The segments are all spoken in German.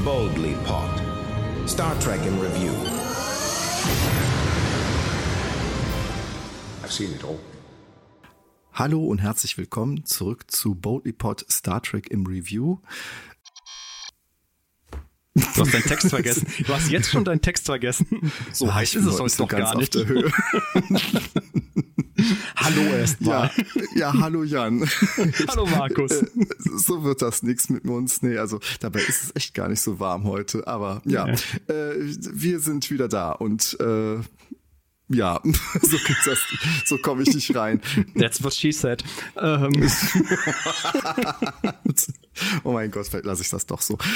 Boldly Pod. Star Trek in Review. I've seen it all. Hallo und herzlich willkommen zurück zu Boldly Pod Star Trek im Review. Du hast deinen Text vergessen. Du hast jetzt schon deinen Text vergessen. So heiß ist es heute noch gar nicht. Auf der Höhe. Hallo erstmal. Ja, hallo Jan. Hallo Markus. So wird das nichts mit uns. Nee, also dabei ist es echt gar nicht so warm heute. Aber ja, wir sind wieder da und ja, so komme ich nicht rein. That's what she said. Oh mein Gott, vielleicht lasse ich das doch so.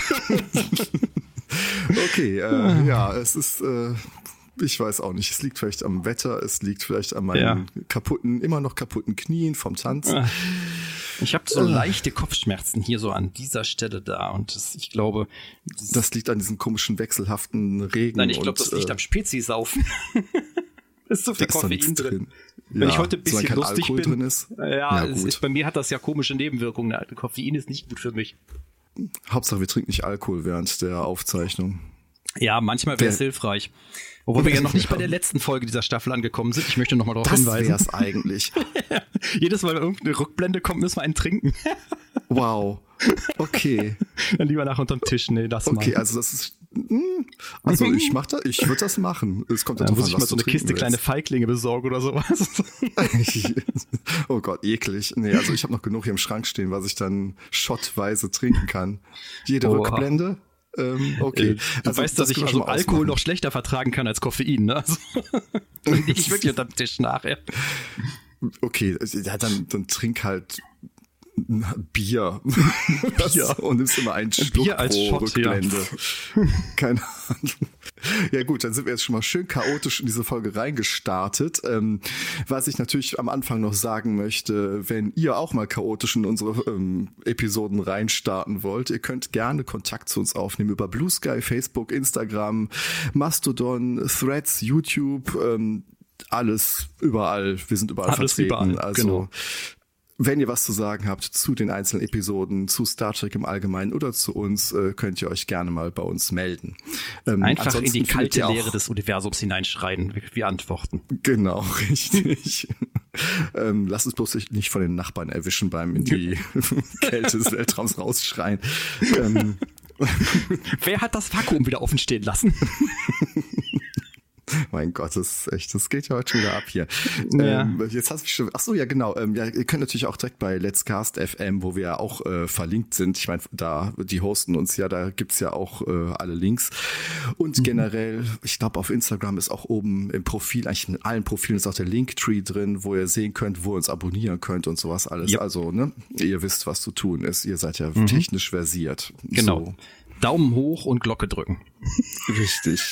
Okay, ja, es ist, ich weiß auch nicht, es liegt vielleicht am Wetter, es liegt vielleicht an meinen immer noch kaputten Knien vom Tanzen. Ich habe so leichte Kopfschmerzen hier so an dieser Stelle da und ich glaube... Das liegt an diesem komischen wechselhaften Regen. Nein, ich glaube, das liegt am Spezi-Saufen. Ist so viel Koffein drin. Wenn ich heute ein bisschen lustig bin. Drin ist. Ja, bei mir hat das ja komische Nebenwirkungen. Koffein ist nicht gut für mich. Hauptsache, wir trinken nicht Alkohol während der Aufzeichnung. Ja, manchmal wäre es hilfreich. Obwohl wir ja noch nicht bei der letzten Folge dieser Staffel angekommen sind. Ich möchte noch mal darauf hinweisen. Das wär's eigentlich. Jedes Mal, wenn irgendeine Rückblende kommt, müssen wir einen trinken. Wow. Okay. Dann lieber nach unterm Tisch. Nee, das mal. Okay, also das ist... Also ich würde das machen. Es kommt dann muss ich mal so eine Kiste kleine Feiglinge besorgen oder sowas. Oh Gott, eklig. Nee, also ich habe noch genug hier im Schrank stehen, was ich dann schottweise trinken kann. Jede Rückblende. Okay. Du weißt, dass ich also Alkohol noch schlechter vertragen kann als Koffein, ne? Also, ich wirklich unterm Tisch nachher. Okay, ja, dann trink halt Bier. Und nimmst immer einen Schluck Bier als pro Shot, Rückblende. Ja. Keine Ahnung. Ja gut, dann sind wir jetzt schon mal schön chaotisch in diese Folge reingestartet. Was ich natürlich am Anfang noch sagen möchte, wenn ihr auch mal chaotisch in unsere Episoden reinstarten wollt, ihr könnt gerne Kontakt zu uns aufnehmen über Blue Sky, Facebook, Instagram, Mastodon, Threads, YouTube, alles, überall. Wir sind überall alles vertreten. Überall, also genau. Wenn ihr was zu sagen habt zu den einzelnen Episoden, zu Star Trek im Allgemeinen oder zu uns, könnt ihr euch gerne mal bei uns melden. Einfach in die kalte Leere des Universums hineinschreien. Wir antworten. Genau, richtig. Lasst uns bloß nicht von den Nachbarn erwischen beim in die Kälte des Weltraums rausschreien. Wer hat das Vakuum wieder offen stehen lassen? Mein Gott, das geht ja heute schon wieder ab hier. Ja. Jetzt hast du schon, ach so, ja genau. Ja, ihr könnt natürlich auch direkt bei Let's Cast FM, wo wir ja auch verlinkt sind. Ich meine, die hosten uns ja, da gibt's ja auch alle Links. Und generell, ich glaube, auf Instagram ist auch oben im Profil, eigentlich in allen Profilen ist auch der Linktree drin, wo ihr sehen könnt, wo ihr uns abonnieren könnt und sowas alles. Yep. Also, ne, ihr wisst, was zu tun ist. Ihr seid ja technisch versiert. Genau. So. Daumen hoch und Glocke drücken. Richtig.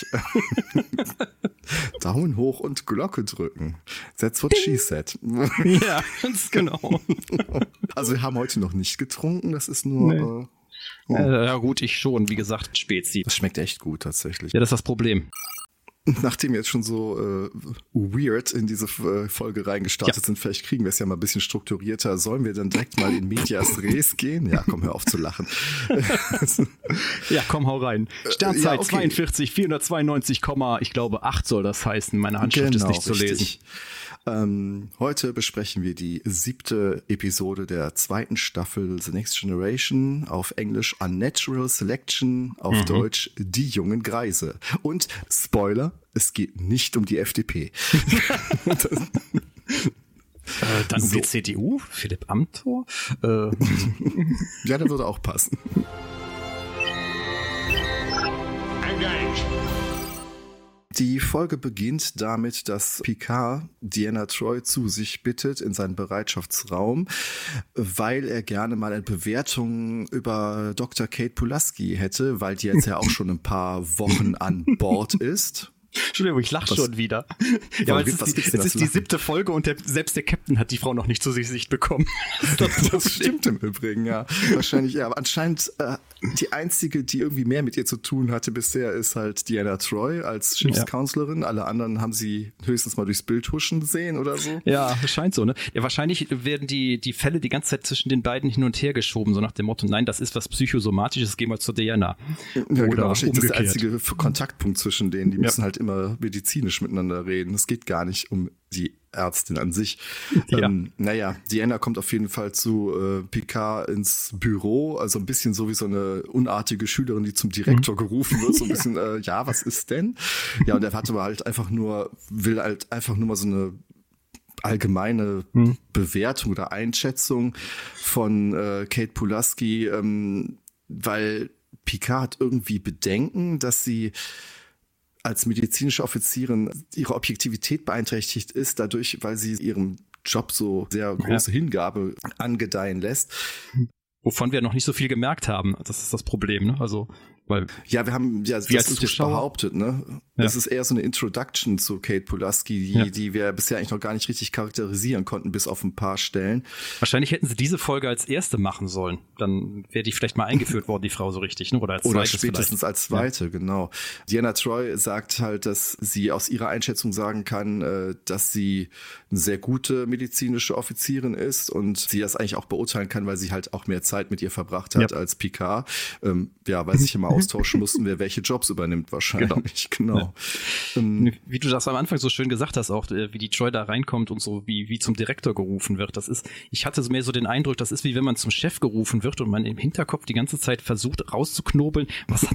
Daumen hoch und Glocke drücken. That's what she said. Ja, ganz genau. Also wir haben heute noch nicht getrunken, das ist nur... Nee. Ja gut, ich schon, wie gesagt, Spezi. Das schmeckt echt gut tatsächlich. Ja, das ist das Problem. Nachdem wir jetzt schon so weird in diese Folge reingestartet sind, vielleicht kriegen wir es ja mal ein bisschen strukturierter. Sollen wir dann direkt mal in Medias Res gehen? Ja, komm, hör auf zu lachen. Ja, komm, hau rein. Sternzeit ja, okay. 42, 492, ich glaube 8 soll das heißen. Meine Handschrift ist nicht zu lesen. Heute besprechen wir die 7. Episode der 2. Staffel The Next Generation, auf Englisch Unnatural Selection, auf Deutsch Die jungen Greise. Und Spoiler, es geht nicht um die FDP. Dann um die CDU, Philipp Amthor. Ja, der würde auch passen. Engage. Die Folge beginnt damit, dass Picard Deanna Troi zu sich bittet in seinen Bereitschaftsraum, weil er gerne mal eine Bewertung über Dr. Kate Pulaski hätte, weil die jetzt ja auch schon ein paar Wochen an Bord ist. Entschuldigung, ich lache schon wieder. Ja, aber es ist die 7. Folge und selbst der Captain hat die Frau noch nicht zu Gesicht bekommen. Das stimmt im Übrigen, ja. Wahrscheinlich, ja. Aber anscheinend die einzige, die irgendwie mehr mit ihr zu tun hatte bisher, ist halt Deanna Troi als Schiffscounselorin. Alle anderen haben sie höchstens mal durchs Bild huschen sehen oder so. Ja, das scheint so, ne? Ja, wahrscheinlich werden die Fälle die ganze Zeit zwischen den beiden hin und her geschoben, so nach dem Motto, nein, das ist was Psychosomatisches, gehen wir zu Deanna. Ja, genau, wahrscheinlich umgekehrt. Das ist der einzige Kontaktpunkt zwischen denen. Die müssen halt immer medizinisch miteinander reden. Es geht gar nicht um die Ärztin an sich. Ja. Naja, Deanna kommt auf jeden Fall zu Picard ins Büro, also ein bisschen so wie so eine unartige Schülerin, die zum Direktor gerufen wird, so ein bisschen, was ist denn? Ja, und er hat aber halt will einfach nur mal so eine allgemeine Bewertung oder Einschätzung von Kate Pulaski, weil Picard hat irgendwie Bedenken, dass sie als medizinische Offizierin ihre Objektivität beeinträchtigt ist, dadurch, weil sie ihrem Job so sehr große Hingabe angedeihen lässt. Wovon wir noch nicht so viel gemerkt haben. Das ist das Problem, ne? Also, weil wir haben das behauptet, ne? Ja. Das ist eher so eine Introduction zu Kate Pulaski, die wir bisher eigentlich noch gar nicht richtig charakterisieren konnten, bis auf ein paar Stellen. Wahrscheinlich hätten sie diese Folge als erste machen sollen. Dann wäre die vielleicht mal eingeführt worden, die Frau so richtig, ne? Oder als Oder spätestens als zweite, genau. Deanna Troi sagt halt, dass sie aus ihrer Einschätzung sagen kann, dass sie eine sehr gute medizinische Offizierin ist und sie das eigentlich auch beurteilen kann, weil sie halt auch mehr Zeit mit ihr verbracht hat als Picard. Weil sich immer austauschen mussten, wer welche Jobs übernimmt wahrscheinlich. Genau. Ja. Wie du das am Anfang so schön gesagt hast, auch wie die Troy da reinkommt und so wie zum Direktor gerufen wird. Ich hatte mehr so den Eindruck, das ist wie wenn man zum Chef gerufen wird und man im Hinterkopf die ganze Zeit versucht rauszuknobeln, was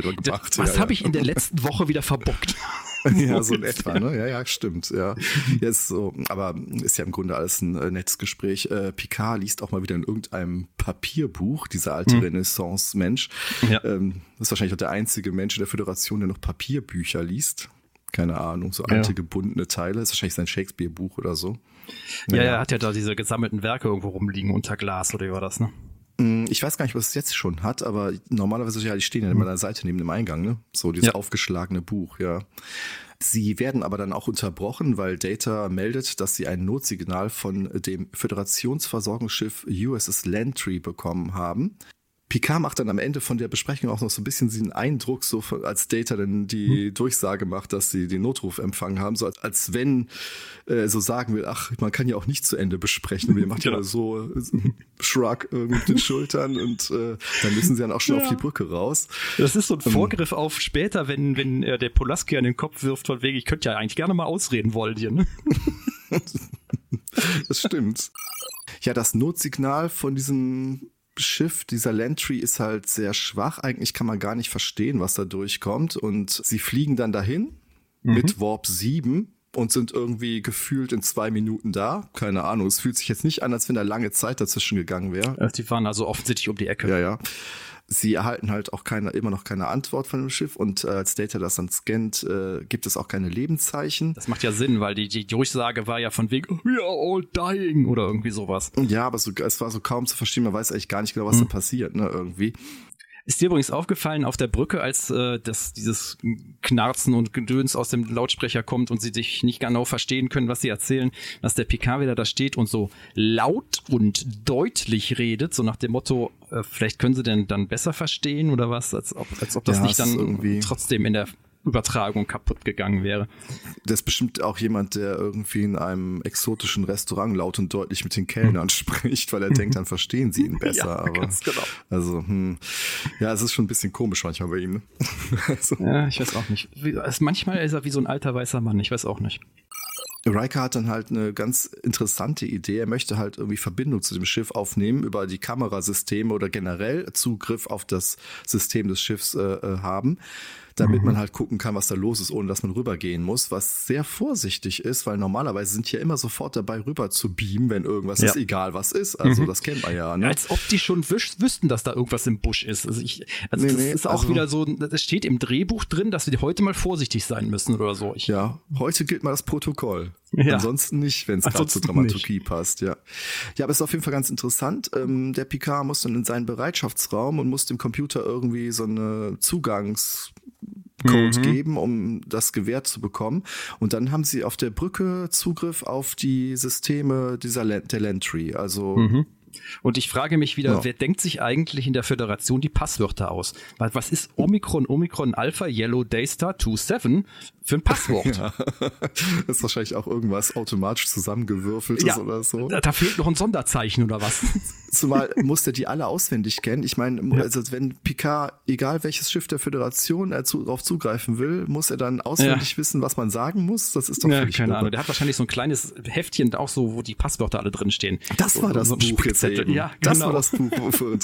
habe ich in der letzten Woche wieder verbockt? Ja, so in etwa, ne? Ja, stimmt. Ja, ist so, aber ist ja im Grunde alles ein nettes Gespräch. Picard liest auch mal wieder in irgendeinem Papierbuch, dieser alte Renaissance-Mensch. Ja. Das ist wahrscheinlich auch der einzige Mensch in der Föderation, der noch Papierbücher liest. Keine Ahnung, so alte gebundene Teile. Das ist wahrscheinlich sein Shakespeare-Buch oder so. Ja, er hat ja da diese gesammelten Werke irgendwo rumliegen unter Glas, oder wie war das, ne? Ich weiß gar nicht, was es jetzt schon hat, aber normalerweise, die stehen ja immer an der Seite neben dem Eingang, ne? So dieses aufgeschlagene Buch, ja. Sie werden aber dann auch unterbrochen, weil Data meldet, dass sie ein Notsignal von dem Föderationsversorgungsschiff USS Lantry bekommen haben. Picard macht dann am Ende von der Besprechung auch noch so ein bisschen den Eindruck, so als Data dann die Durchsage macht, dass sie den Notruf empfangen haben, so als wenn so sagen will, ach, man kann ja auch nicht zu Ende besprechen. Und wir machen ja so Shrug mit den Schultern und dann müssen sie dann auch schon auf die Brücke raus. Das ist so ein Vorgriff auf später, wenn der Pulaski an den Kopf wirft, von wegen, ich könnte ja eigentlich gerne mal ausreden wollen hier, ne? Das stimmt. Ja, das Notsignal von diesem Schiff, dieser Lantry, ist halt sehr schwach. Eigentlich kann man gar nicht verstehen, was da durchkommt. Und sie fliegen dann dahin mit Warp 7 und sind irgendwie gefühlt in 2 Minuten da. Keine Ahnung, es fühlt sich jetzt nicht an, als wenn da lange Zeit dazwischen gegangen wäre. Die waren also offensichtlich um die Ecke. Ja. Sie erhalten halt auch immer noch keine Antwort von dem Schiff und als Data das dann scannt, gibt es auch keine Lebenszeichen. Das macht ja Sinn, weil die Durchsage war ja von wegen, we are all dying oder irgendwie sowas. Ja, aber es war so kaum zu verstehen, man weiß eigentlich gar nicht genau, was da passiert, ne, irgendwie. Ist dir übrigens aufgefallen auf der Brücke, als dieses Knarzen und Gedöns aus dem Lautsprecher kommt und sie sich nicht genau verstehen können, was sie erzählen, dass der Picard wieder da steht und so laut und deutlich redet, so nach dem Motto, vielleicht können sie denn dann besser verstehen oder was, als ob das nicht dann irgendwie trotzdem in der Übertragung kaputt gegangen wäre. Das ist bestimmt auch jemand, der irgendwie in einem exotischen Restaurant laut und deutlich mit den Kellnern spricht, weil er denkt, dann verstehen sie ihn besser. Ja, aber ganz genau. Also, es ist schon ein bisschen komisch manchmal bei ihm. Ne? Also. Ja, ich weiß auch nicht. Manchmal ist er wie so ein alter weißer Mann, ich weiß auch nicht. Riker hat dann halt eine ganz interessante Idee. Er möchte halt irgendwie Verbindung zu dem Schiff aufnehmen, über die Kamerasysteme oder generell Zugriff auf das System des Schiffs haben, damit man halt gucken kann, was da los ist, ohne dass man rübergehen muss, was sehr vorsichtig ist, weil normalerweise sind die ja immer sofort dabei, rüber zu beamen, wenn irgendwas ist, egal was ist. Also das kennt man ja. Ne? Als ob die schon wüssten, dass da irgendwas im Busch ist. Das ist auch wieder so, das steht im Drehbuch drin, dass wir heute mal vorsichtig sein müssen oder so. Heute gilt mal das Protokoll. Ja. Ansonsten nicht, wenn es gerade zur Dramaturgie passt, ja. Ja, aber es ist auf jeden Fall ganz interessant. Der Picard muss dann in seinen Bereitschaftsraum und muss dem Computer irgendwie so eine Code geben, um das gewährt zu bekommen. Und dann haben sie auf der Brücke Zugriff auf die Systeme der Lantry. Also Und ich frage mich wieder, wer denkt sich eigentlich in der Föderation die Passwörter aus? Was ist Omikron Alpha Yellow Daystar 27 für ein Passwort? Ja. Das ist wahrscheinlich auch irgendwas automatisch zusammengewürfeltes oder so. Da fehlt noch ein Sonderzeichen oder was? Zumal muss der die alle auswendig kennen. Ich meine, also wenn Picard, egal welches Schiff der Föderation er darauf zugreifen will, muss er dann auswendig wissen, was man sagen muss? Das ist doch völlig keine Ahnung. Der hat wahrscheinlich so ein kleines Heftchen auch so, wo die Passwörter alle drin stehen. Das war das Buch jetzt eben. Ja, das genau. war das Buch.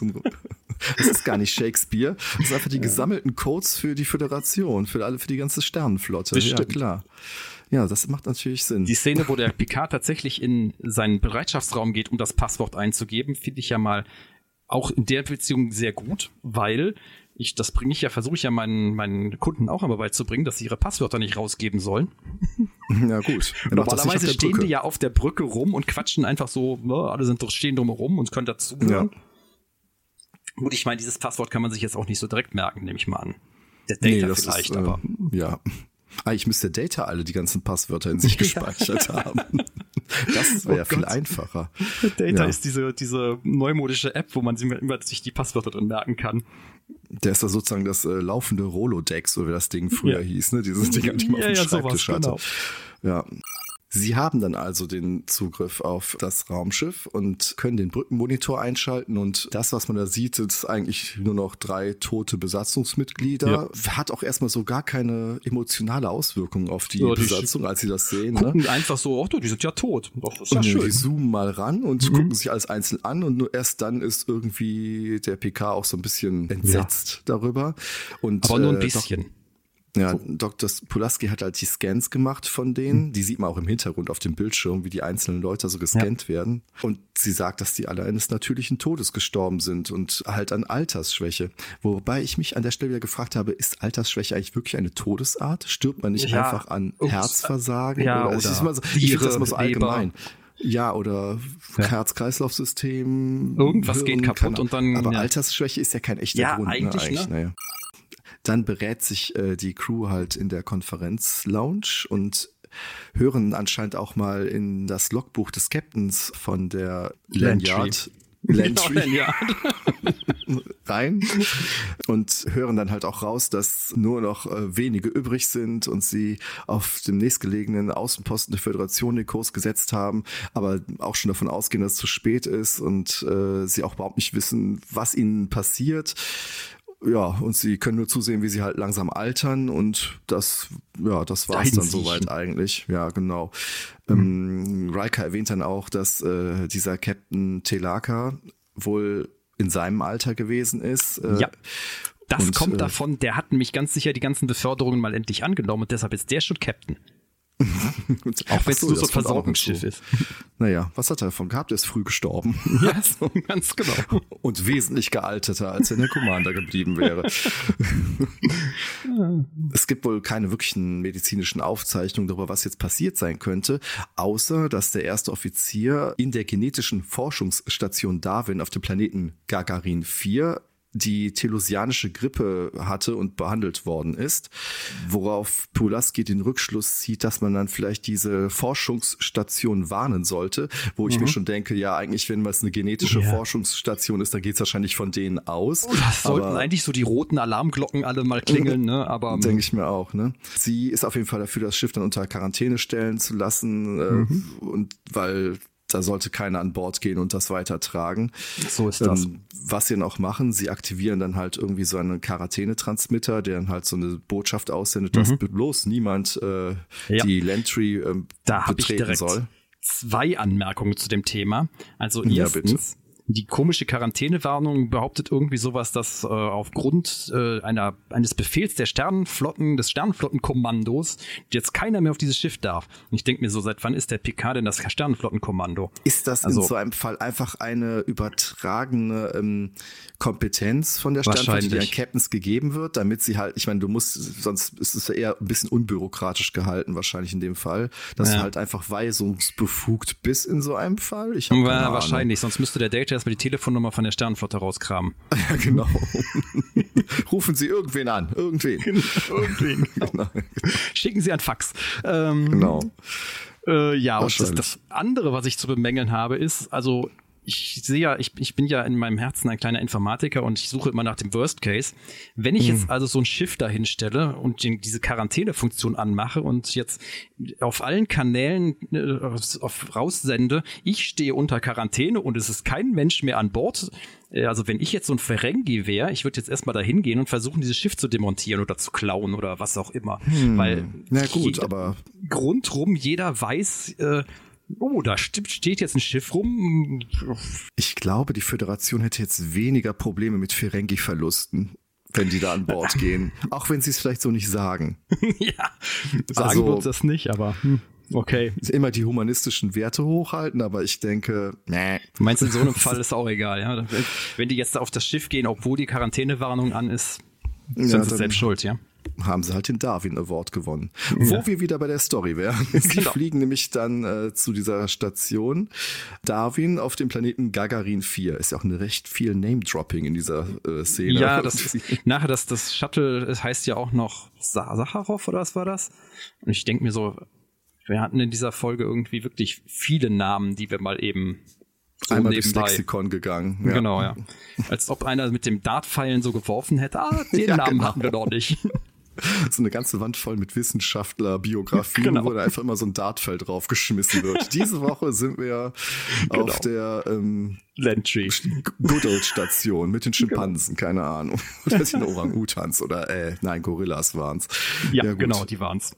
Das ist gar nicht Shakespeare. Das sind einfach die gesammelten Codes für die Föderation, für die ganze Sternenflotte. Bestimmt. Ja, klar. Ja, das macht natürlich Sinn. Die Szene, wo der Picard tatsächlich in seinen Bereitschaftsraum geht, um das Passwort einzugeben, finde ich ja mal auch in der Beziehung sehr gut, weil versuche ich ja meinen Kunden auch immer beizubringen, dass sie ihre Passwörter nicht rausgeben sollen. Ja, gut. Normalerweise stehen die ja auf der Brücke rum und quatschen einfach so, alle stehen drumherum und können dazugehören. Ja. Gut, ich meine, dieses Passwort kann man sich jetzt auch nicht so direkt merken, nehme ich mal an. Der Data vielleicht, aber. Ja. Eigentlich müsste der Data alle die ganzen Passwörter in sich gespeichert haben. Das wäre viel einfacher. Data ist diese neumodische App, wo man sich die Passwörter drin merken kann. Der ist da sozusagen das laufende Rolodex, so wie das Ding früher hieß, ne? Dieses Ding, die man auf dem Schreibtisch hatte. Genau. Ja. Sie haben dann also den Zugriff auf das Raumschiff und können den Brückenmonitor einschalten und das, was man da sieht, ist eigentlich nur noch 3 tote Besatzungsmitglieder. Ja. Hat auch erstmal so gar keine emotionale Auswirkung auf die Besatzung, als sie das sehen. Gucken einfach so, die sind ja tot. Doch, das ist ja schön. Die zoomen mal ran und gucken sich alles einzeln an und nur erst dann ist irgendwie der PK auch so ein bisschen entsetzt darüber. Und, aber nur ein bisschen. Ja, Dr. Pulaski hat halt die Scans gemacht von denen. Die sieht man auch im Hintergrund auf dem Bildschirm, wie die einzelnen Leute so gescannt werden. Und sie sagt, dass die alle eines natürlichen Todes gestorben sind und halt an Altersschwäche. Wobei ich mich an der Stelle wieder gefragt habe, ist Altersschwäche eigentlich wirklich eine Todesart? Stirbt man nicht einfach an Herzversagen? Oder ich finde das immer so allgemein. Ja, oder Herz-Kreislauf-System. Irgendwas geht kaputt und dann. Aber Altersschwäche ist ja kein echter Grund. Eigentlich, ne? Naja. Dann berät sich die Crew halt in der Konferenz-Lounge und hören anscheinend auch mal in das Logbuch des Captains von der Lanyard rein und hören dann halt auch raus, dass nur noch wenige übrig sind und sie auf dem nächstgelegenen Außenposten der Föderation den Kurs gesetzt haben, aber auch schon davon ausgehen, dass es zu spät ist und sie auch überhaupt nicht wissen, was ihnen passiert. Ja, und sie können nur zusehen, wie sie halt langsam altern und das war's dann soweit eigentlich. Ja, genau. Riker erwähnt dann auch, dass dieser Captain Telaka wohl in seinem Alter gewesen ist. Das kommt davon, der hat nämlich ganz sicher die ganzen Beförderungen mal endlich angenommen und deshalb ist der schon Captain. Auch wenn es nur so ein Versorgungsschiff ist. Naja, was hat er davon gehabt? Er ist früh gestorben. Ja, so, ganz genau. Und wesentlich gealterter, als er in der Commander geblieben wäre. Es gibt wohl keine wirklichen medizinischen Aufzeichnungen darüber, was jetzt passiert sein könnte, außer dass der erste Offizier in der genetischen Forschungsstation Darwin auf dem Planeten Gagarin 4 die telosianische Grippe hatte und behandelt worden ist, worauf Pulaski den Rückschluss zieht, dass man dann vielleicht diese Forschungsstation warnen sollte, wo ich mir schon denke, ja, eigentlich, wenn es eine genetische Forschungsstation ist, dann geht es wahrscheinlich von denen aus. Das sollten eigentlich so die roten Alarmglocken alle mal klingeln, ne? Aber denke ich mir auch, ne? Sie ist auf jeden Fall dafür, das Schiff dann unter Quarantäne stellen zu lassen, und weil da sollte keiner an Bord gehen und das weitertragen. So ist das. Was sie dann auch machen, sie aktivieren dann halt irgendwie so einen Quarantänetransmitter, der dann halt so eine Botschaft aussendet, dass bloß niemand die Lantry betreten soll. 2 Anmerkungen zu dem Thema. Also erstens, die komische Quarantänewarnung behauptet irgendwie sowas, dass aufgrund eines Befehls des Sternenflottenkommandos jetzt keiner mehr auf dieses Schiff darf. Und ich denke mir so, seit wann ist der Picard denn das Sternenflottenkommando? Ist das in so einem Fall einfach eine übertragene Kompetenz von der Sternenflotte, die an Captains gegeben wird, damit sie halt, ich meine, sonst ist es ja eher ein bisschen unbürokratisch gehalten wahrscheinlich in dem Fall, dass du halt einfach weisungsbefugt bist in so einem Fall? Ich habe keine Ahnung. Wahrscheinlich, sonst müsste der Data erstmal die Telefonnummer von der Sternenflotte rauskramen. Ja, genau. Rufen Sie irgendwen an. Irgendwen. Genau. Schicken Sie ein Fax. Genau. Ja, und das andere, was ich zu bemängeln habe, ist, also ich sehe ja, ich bin ja in meinem Herzen ein kleiner Informatiker und ich suche immer nach dem Worst Case. Wenn ich jetzt also so ein Schiff dahin stelle und diese Quarantänefunktion anmache und jetzt auf allen Kanälen raussende, ich stehe unter Quarantäne und es ist kein Mensch mehr an Bord. Also wenn ich jetzt so ein Ferengi wäre, ich würde jetzt erstmal dahin gehen und versuchen, dieses Schiff zu demontieren oder zu klauen oder was auch immer. Weil na gut, aber rundrum jeder weiß, da steht jetzt ein Schiff rum. Ich glaube, die Föderation hätte jetzt weniger Probleme mit Ferengi-Verlusten, wenn die da an Bord gehen. Auch wenn sie es vielleicht so nicht sagen. Ja, sagen wir uns das nicht, aber okay. Immer die humanistischen Werte hochhalten, aber ich denke, nee. Du meinst, in so einem Fall ist auch egal, ja? Wenn die jetzt auf das Schiff gehen, obwohl die Quarantänewarnung an ist, sind sie selbst schuld, ja? Haben sie halt den Darwin Award gewonnen. Wo wir wieder bei der Story wären. Sie fliegen nämlich dann zu dieser Station Darwin auf dem Planeten Gagarin 4. Ist ja auch eine recht viel Name-Dropping in dieser Szene. Ja, nachher das Shuttle, es heißt ja auch noch Sacharow oder was war das? Und ich denke mir so, wir hatten in dieser Folge irgendwie wirklich viele Namen, die wir mal eben so einmal durchs Lexikon gegangen. Ja. Genau, ja. Als ob einer mit dem Dartpfeilen so geworfen hätte. Den Namen hatten wir noch nicht. So eine ganze Wand voll mit Wissenschaftler-Biografien, wo da einfach immer so ein Dartpfeil draufgeschmissen wird. Diese Woche sind wir auf der Landtree Good Old Station mit den Schimpansen, keine Ahnung. Oder sind Orang-Utans oder Gorillas waren's. Ja, genau, die waren's.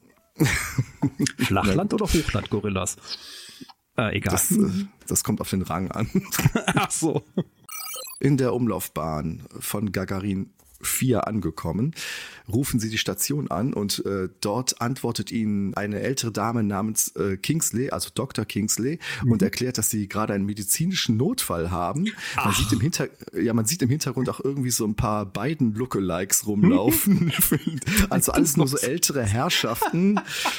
Flachland- oder Hochland-Gorillas? Egal. Das kommt auf den Rang an. Ach so. In der Umlaufbahn von Gagarin 4 angekommen, rufen sie die Station an und dort antwortet ihnen eine ältere Dame namens Kingsley, also Dr. Kingsley, und erklärt, dass sie gerade einen medizinischen Notfall haben. Man sieht im Hintergrund auch irgendwie so ein paar Biden-Lookalikes rumlaufen. Also alles nur so ältere Herrschaften.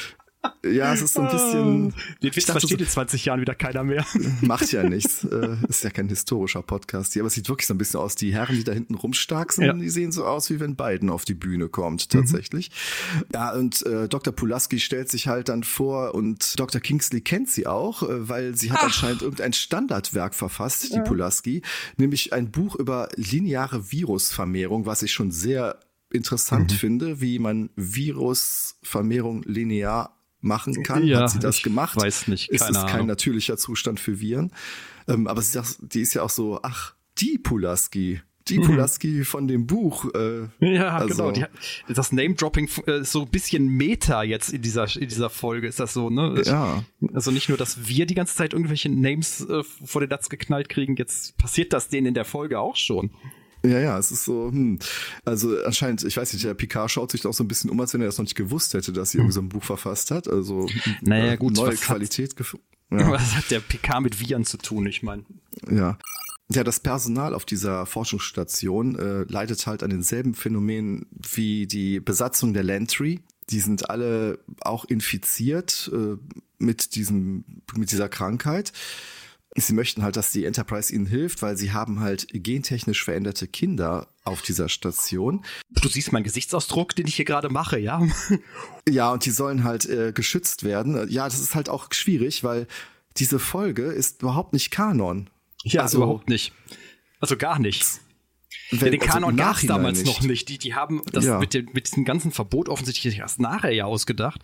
Ja, es ist so ein bisschen... Den Witz versteht in 20 Jahren wieder keiner mehr. Macht ja nichts. Ist ja kein historischer Podcast hier, aber es sieht wirklich so ein bisschen aus. Die Herren, die da hinten rumstarksen, die sehen so aus, wie wenn Biden auf die Bühne kommt, tatsächlich. Ja, und Dr. Pulaski stellt sich halt dann vor und Dr. Kingsley kennt sie auch, weil sie hat anscheinend irgendein Standardwerk verfasst, die Pulaski, nämlich ein Buch über lineare Virusvermehrung, was ich schon sehr interessant finde, wie man Virusvermehrung linear machen kann. Ja, hat sie das gemacht? Weiß nicht, keine Ahnung. Ist kein Ahnung. natürlicher Zustand für Viren. Aber die ist ja auch so, die Pulaski. Die Pulaski von dem Buch. Genau. Das Name-Dropping ist so ein bisschen Meta jetzt in dieser Folge. Ist das so, ne? Ja. Also nicht nur, dass wir die ganze Zeit irgendwelche Names vor den Latz geknallt kriegen, jetzt passiert das denen in der Folge auch schon. Ja, es ist so, also anscheinend, ich weiß nicht, der Picard schaut sich doch so ein bisschen um, als wenn er das noch nicht gewusst hätte, dass sie irgendwie so ein Buch verfasst hat. Also naja, gut, neue Qualität. Was hat der Picard mit Viren zu tun, ich meine? Ja, das Personal auf dieser Forschungsstation leidet halt an denselben Phänomenen wie die Besatzung der Landtree. Die sind alle auch infiziert mit dieser Krankheit. Sie möchten halt, dass die Enterprise ihnen hilft, weil sie haben halt gentechnisch veränderte Kinder auf dieser Station. Du siehst meinen Gesichtsausdruck, den ich hier gerade mache, ja? Ja, und die sollen halt geschützt werden. Ja, das ist halt auch schwierig, weil diese Folge ist überhaupt nicht Kanon. Ja, also überhaupt nicht. Also gar nichts. Den Kanon gab es damals noch nicht. Die haben das mit diesem ganzen Verbot offensichtlich erst nachher ja ausgedacht.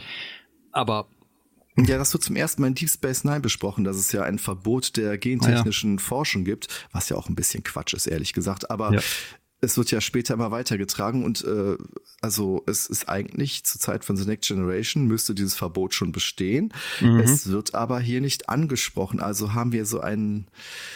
Aber ja, das wird zum ersten Mal in Deep Space Nine besprochen, dass es ja ein Verbot der gentechnischen Forschung gibt, was ja auch ein bisschen Quatsch ist, ehrlich gesagt. Aber es wird ja später immer weitergetragen und also es ist eigentlich zur Zeit von The Next Generation müsste dieses Verbot schon bestehen. Es wird aber hier nicht angesprochen. Also haben wir so einen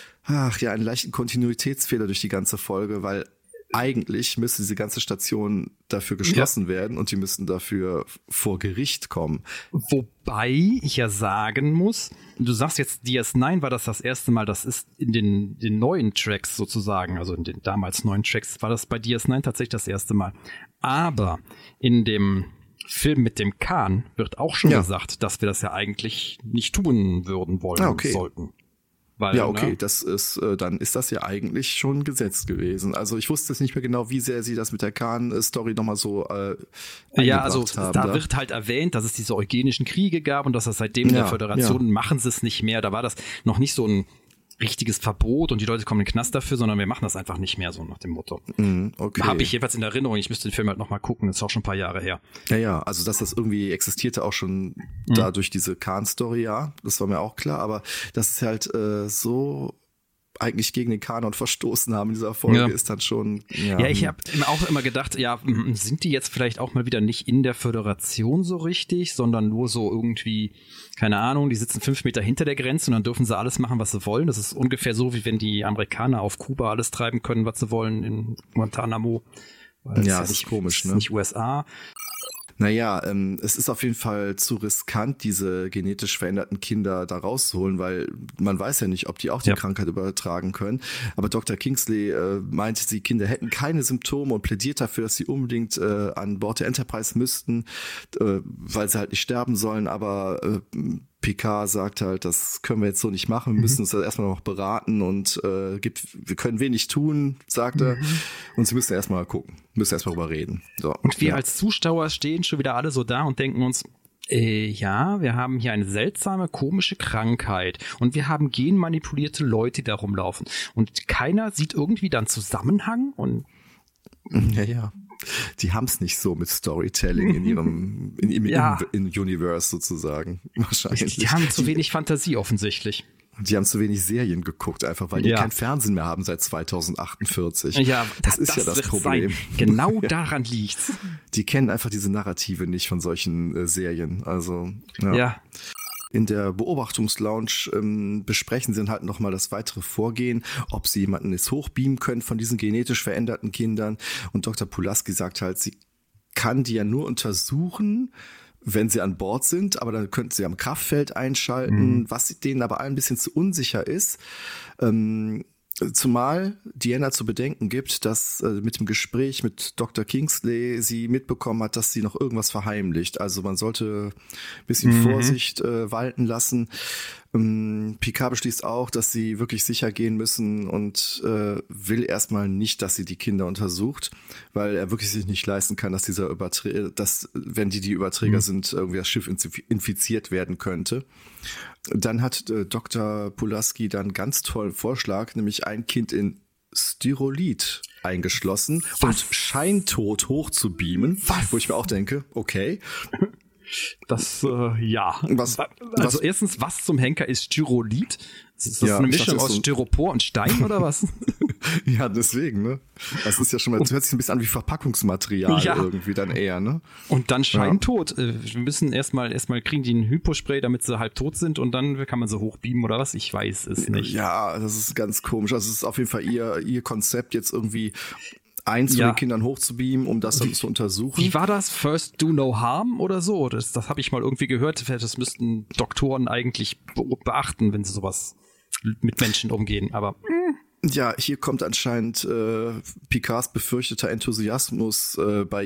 leichten Kontinuitätsfehler durch die ganze Folge, weil eigentlich müsste diese ganze Station dafür geschlossen werden und die müssten dafür vor Gericht kommen. Wobei ich ja sagen muss, du sagst jetzt, DS9 war das erste Mal, das ist in den neuen Tracks sozusagen, also in den damals neuen Tracks, war das bei DS9 tatsächlich das erste Mal. Aber in dem Film mit dem Khan wird auch schon gesagt, dass wir das ja eigentlich nicht tun sollten. Weil, ja, okay, ne? das ist, dann ist das ja eigentlich schon gesetzt gewesen. Also ich wusste jetzt nicht mehr genau, wie sehr sie das mit der Khan-Story nochmal so Ja, also eingebracht haben. da wird halt erwähnt, dass es diese eugenischen Kriege gab und dass das seitdem in der Föderation machen sie es nicht mehr. Da war das noch nicht so ein richtiges Verbot und die Leute kommen in den Knast dafür, sondern wir machen das einfach nicht mehr, so nach dem Motto. Okay. Habe ich jedenfalls in Erinnerung. Ich müsste den Film halt nochmal gucken. Das ist auch schon ein paar Jahre her. Ja, also dass das irgendwie existierte auch schon da durch diese Khan-Story, ja, das war mir auch klar, aber dass es halt so eigentlich gegen den Kanon verstoßen haben in dieser Folge, ist dann schon... Ja, ich habe auch immer gedacht, ja, sind die jetzt vielleicht auch mal wieder nicht in der Föderation so richtig, sondern nur so irgendwie, keine Ahnung, die sitzen 5 Meter hinter der Grenze und dann dürfen sie alles machen, was sie wollen. Das ist ungefähr so, wie wenn die Amerikaner auf Kuba alles treiben können, was sie wollen, in Guantanamo. Ja, das ist komisch, ne? Nicht USA. Naja, es ist auf jeden Fall zu riskant, diese genetisch veränderten Kinder da rauszuholen, weil man weiß ja nicht, ob die auch die Krankheit übertragen können. Aber Dr. Kingsley meinte, die Kinder hätten keine Symptome und plädiert dafür, dass sie unbedingt an Bord der Enterprise müssten, weil sie halt nicht sterben sollen. Aber Picard sagt halt, das können wir jetzt so nicht machen, wir müssen uns das erstmal noch beraten und wir können wenig tun, sagt er. Und sie müssen erstmal gucken, müssen erstmal drüber reden. So, und wir als Zuschauer stehen schon wieder alle so da und denken uns, ja, wir haben hier eine seltsame, komische Krankheit und wir haben genmanipulierte Leute, die da rumlaufen. Und keiner sieht irgendwie dann Zusammenhang und ja. Die haben es nicht so mit Storytelling in ihrem in Universe sozusagen. Wahrscheinlich. Die haben zu wenig Fantasie offensichtlich. Die haben zu wenig Serien geguckt, einfach weil die kein Fernsehen mehr haben seit 2048. Ja, das ist ja das Problem. Sein. Genau daran liegt's. Die kennen einfach diese Narrative nicht von solchen Serien. Also ja. In der Beobachtungslounge besprechen sie dann halt nochmal das weitere Vorgehen, ob sie jemanden jetzt hochbeamen können von diesen genetisch veränderten Kindern. Und Dr. Pulaski sagt halt, sie kann die ja nur untersuchen, wenn sie an Bord sind, aber dann könnten sie am Kraftfeld einschalten, was denen aber ein bisschen zu unsicher ist. Zumal Deanna zu bedenken gibt, dass mit dem Gespräch mit Dr. Kingsley sie mitbekommen hat, dass sie noch irgendwas verheimlicht. Also man sollte ein bisschen Vorsicht walten lassen. Picard beschließt auch, dass sie wirklich sicher gehen müssen und will erstmal nicht, dass sie die Kinder untersucht, weil er wirklich sich nicht leisten kann, dass wenn die Überträger sind, irgendwie das Schiff infiziert werden könnte. Dann hat Dr. Pulaski dann einen ganz tollen Vorschlag, nämlich ein Kind in Styrolith eingeschlossen und scheintot hochzubeamen, wo ich mir auch denke, okay. Das, Also erstens, was zum Henker ist Styrolith? Ist das eine Mischung aus Styropor und Stein oder was? Ja, deswegen, ne? Das ist ja schon mal, das hört sich ein bisschen an wie Verpackungsmaterial irgendwie dann eher, ne? Und dann scheintot. Wir müssen erstmal kriegen die ein Hypospray, damit sie halb tot sind und dann kann man sie hochbeamen oder was? Ich weiß es nicht. Ja, das ist ganz komisch. Also es ist auf jeden Fall ihr Konzept jetzt irgendwie eins von den Kindern hochzubeamen, um das dann zu untersuchen. Wie war das? First do no harm oder so? Das habe ich mal irgendwie gehört. Das müssten Doktoren eigentlich beachten, wenn sie sowas mit Menschen umgehen. Aber ja, hier kommt anscheinend Picards befürchteter Enthusiasmus bei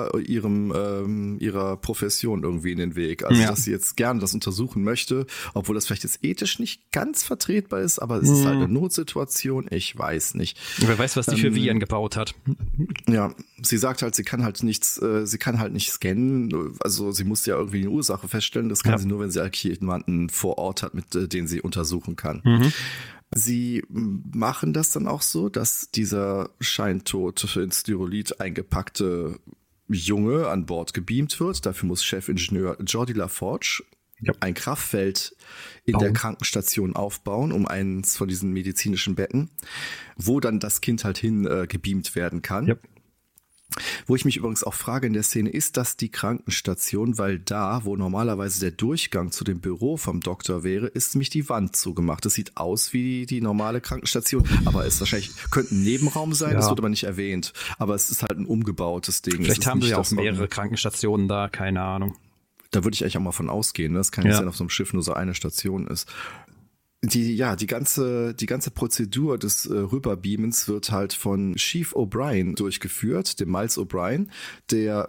ihrer Profession irgendwie in den Weg. Also, dass sie jetzt gerne das untersuchen möchte, obwohl das vielleicht jetzt ethisch nicht ganz vertretbar ist, aber es ist halt eine Notsituation. Ich weiß nicht. Wer weiß, was die für Viren gebaut hat. Ja, sie sagt halt, sie kann halt nicht scannen. Also, sie muss ja irgendwie eine Ursache feststellen. Das kann sie nur, wenn sie jemanden vor Ort hat, mit den sie untersuchen kann. Sie machen das dann auch so, dass dieser scheintot in Styrolith eingepackte Junge an Bord gebeamt wird. Dafür muss Chefingenieur Geordi LaForge ein Kraftfeld in der Krankenstation aufbauen, um eins von diesen medizinischen Betten, wo dann das Kind halt hin gebeamt werden kann. Ja. Wo ich mich übrigens auch frage in der Szene, ist das die Krankenstation? Weil da, wo normalerweise der Durchgang zu dem Büro vom Doktor wäre, ist nämlich die Wand zugemacht. Das sieht aus wie die normale Krankenstation, aber es könnte ein Nebenraum sein, das wird aber nicht erwähnt. Aber es ist halt ein umgebautes Ding. Vielleicht haben sie ja auch mehrere Krankenstationen da, keine Ahnung. Da würde ich eigentlich auch mal von ausgehen, ne? Das kann nicht sein, auf so einem Schiff nur so eine Station ist. Die ganze Prozedur des Rüberbeamens wird halt von Chief O'Brien durchgeführt, dem Miles O'Brien, der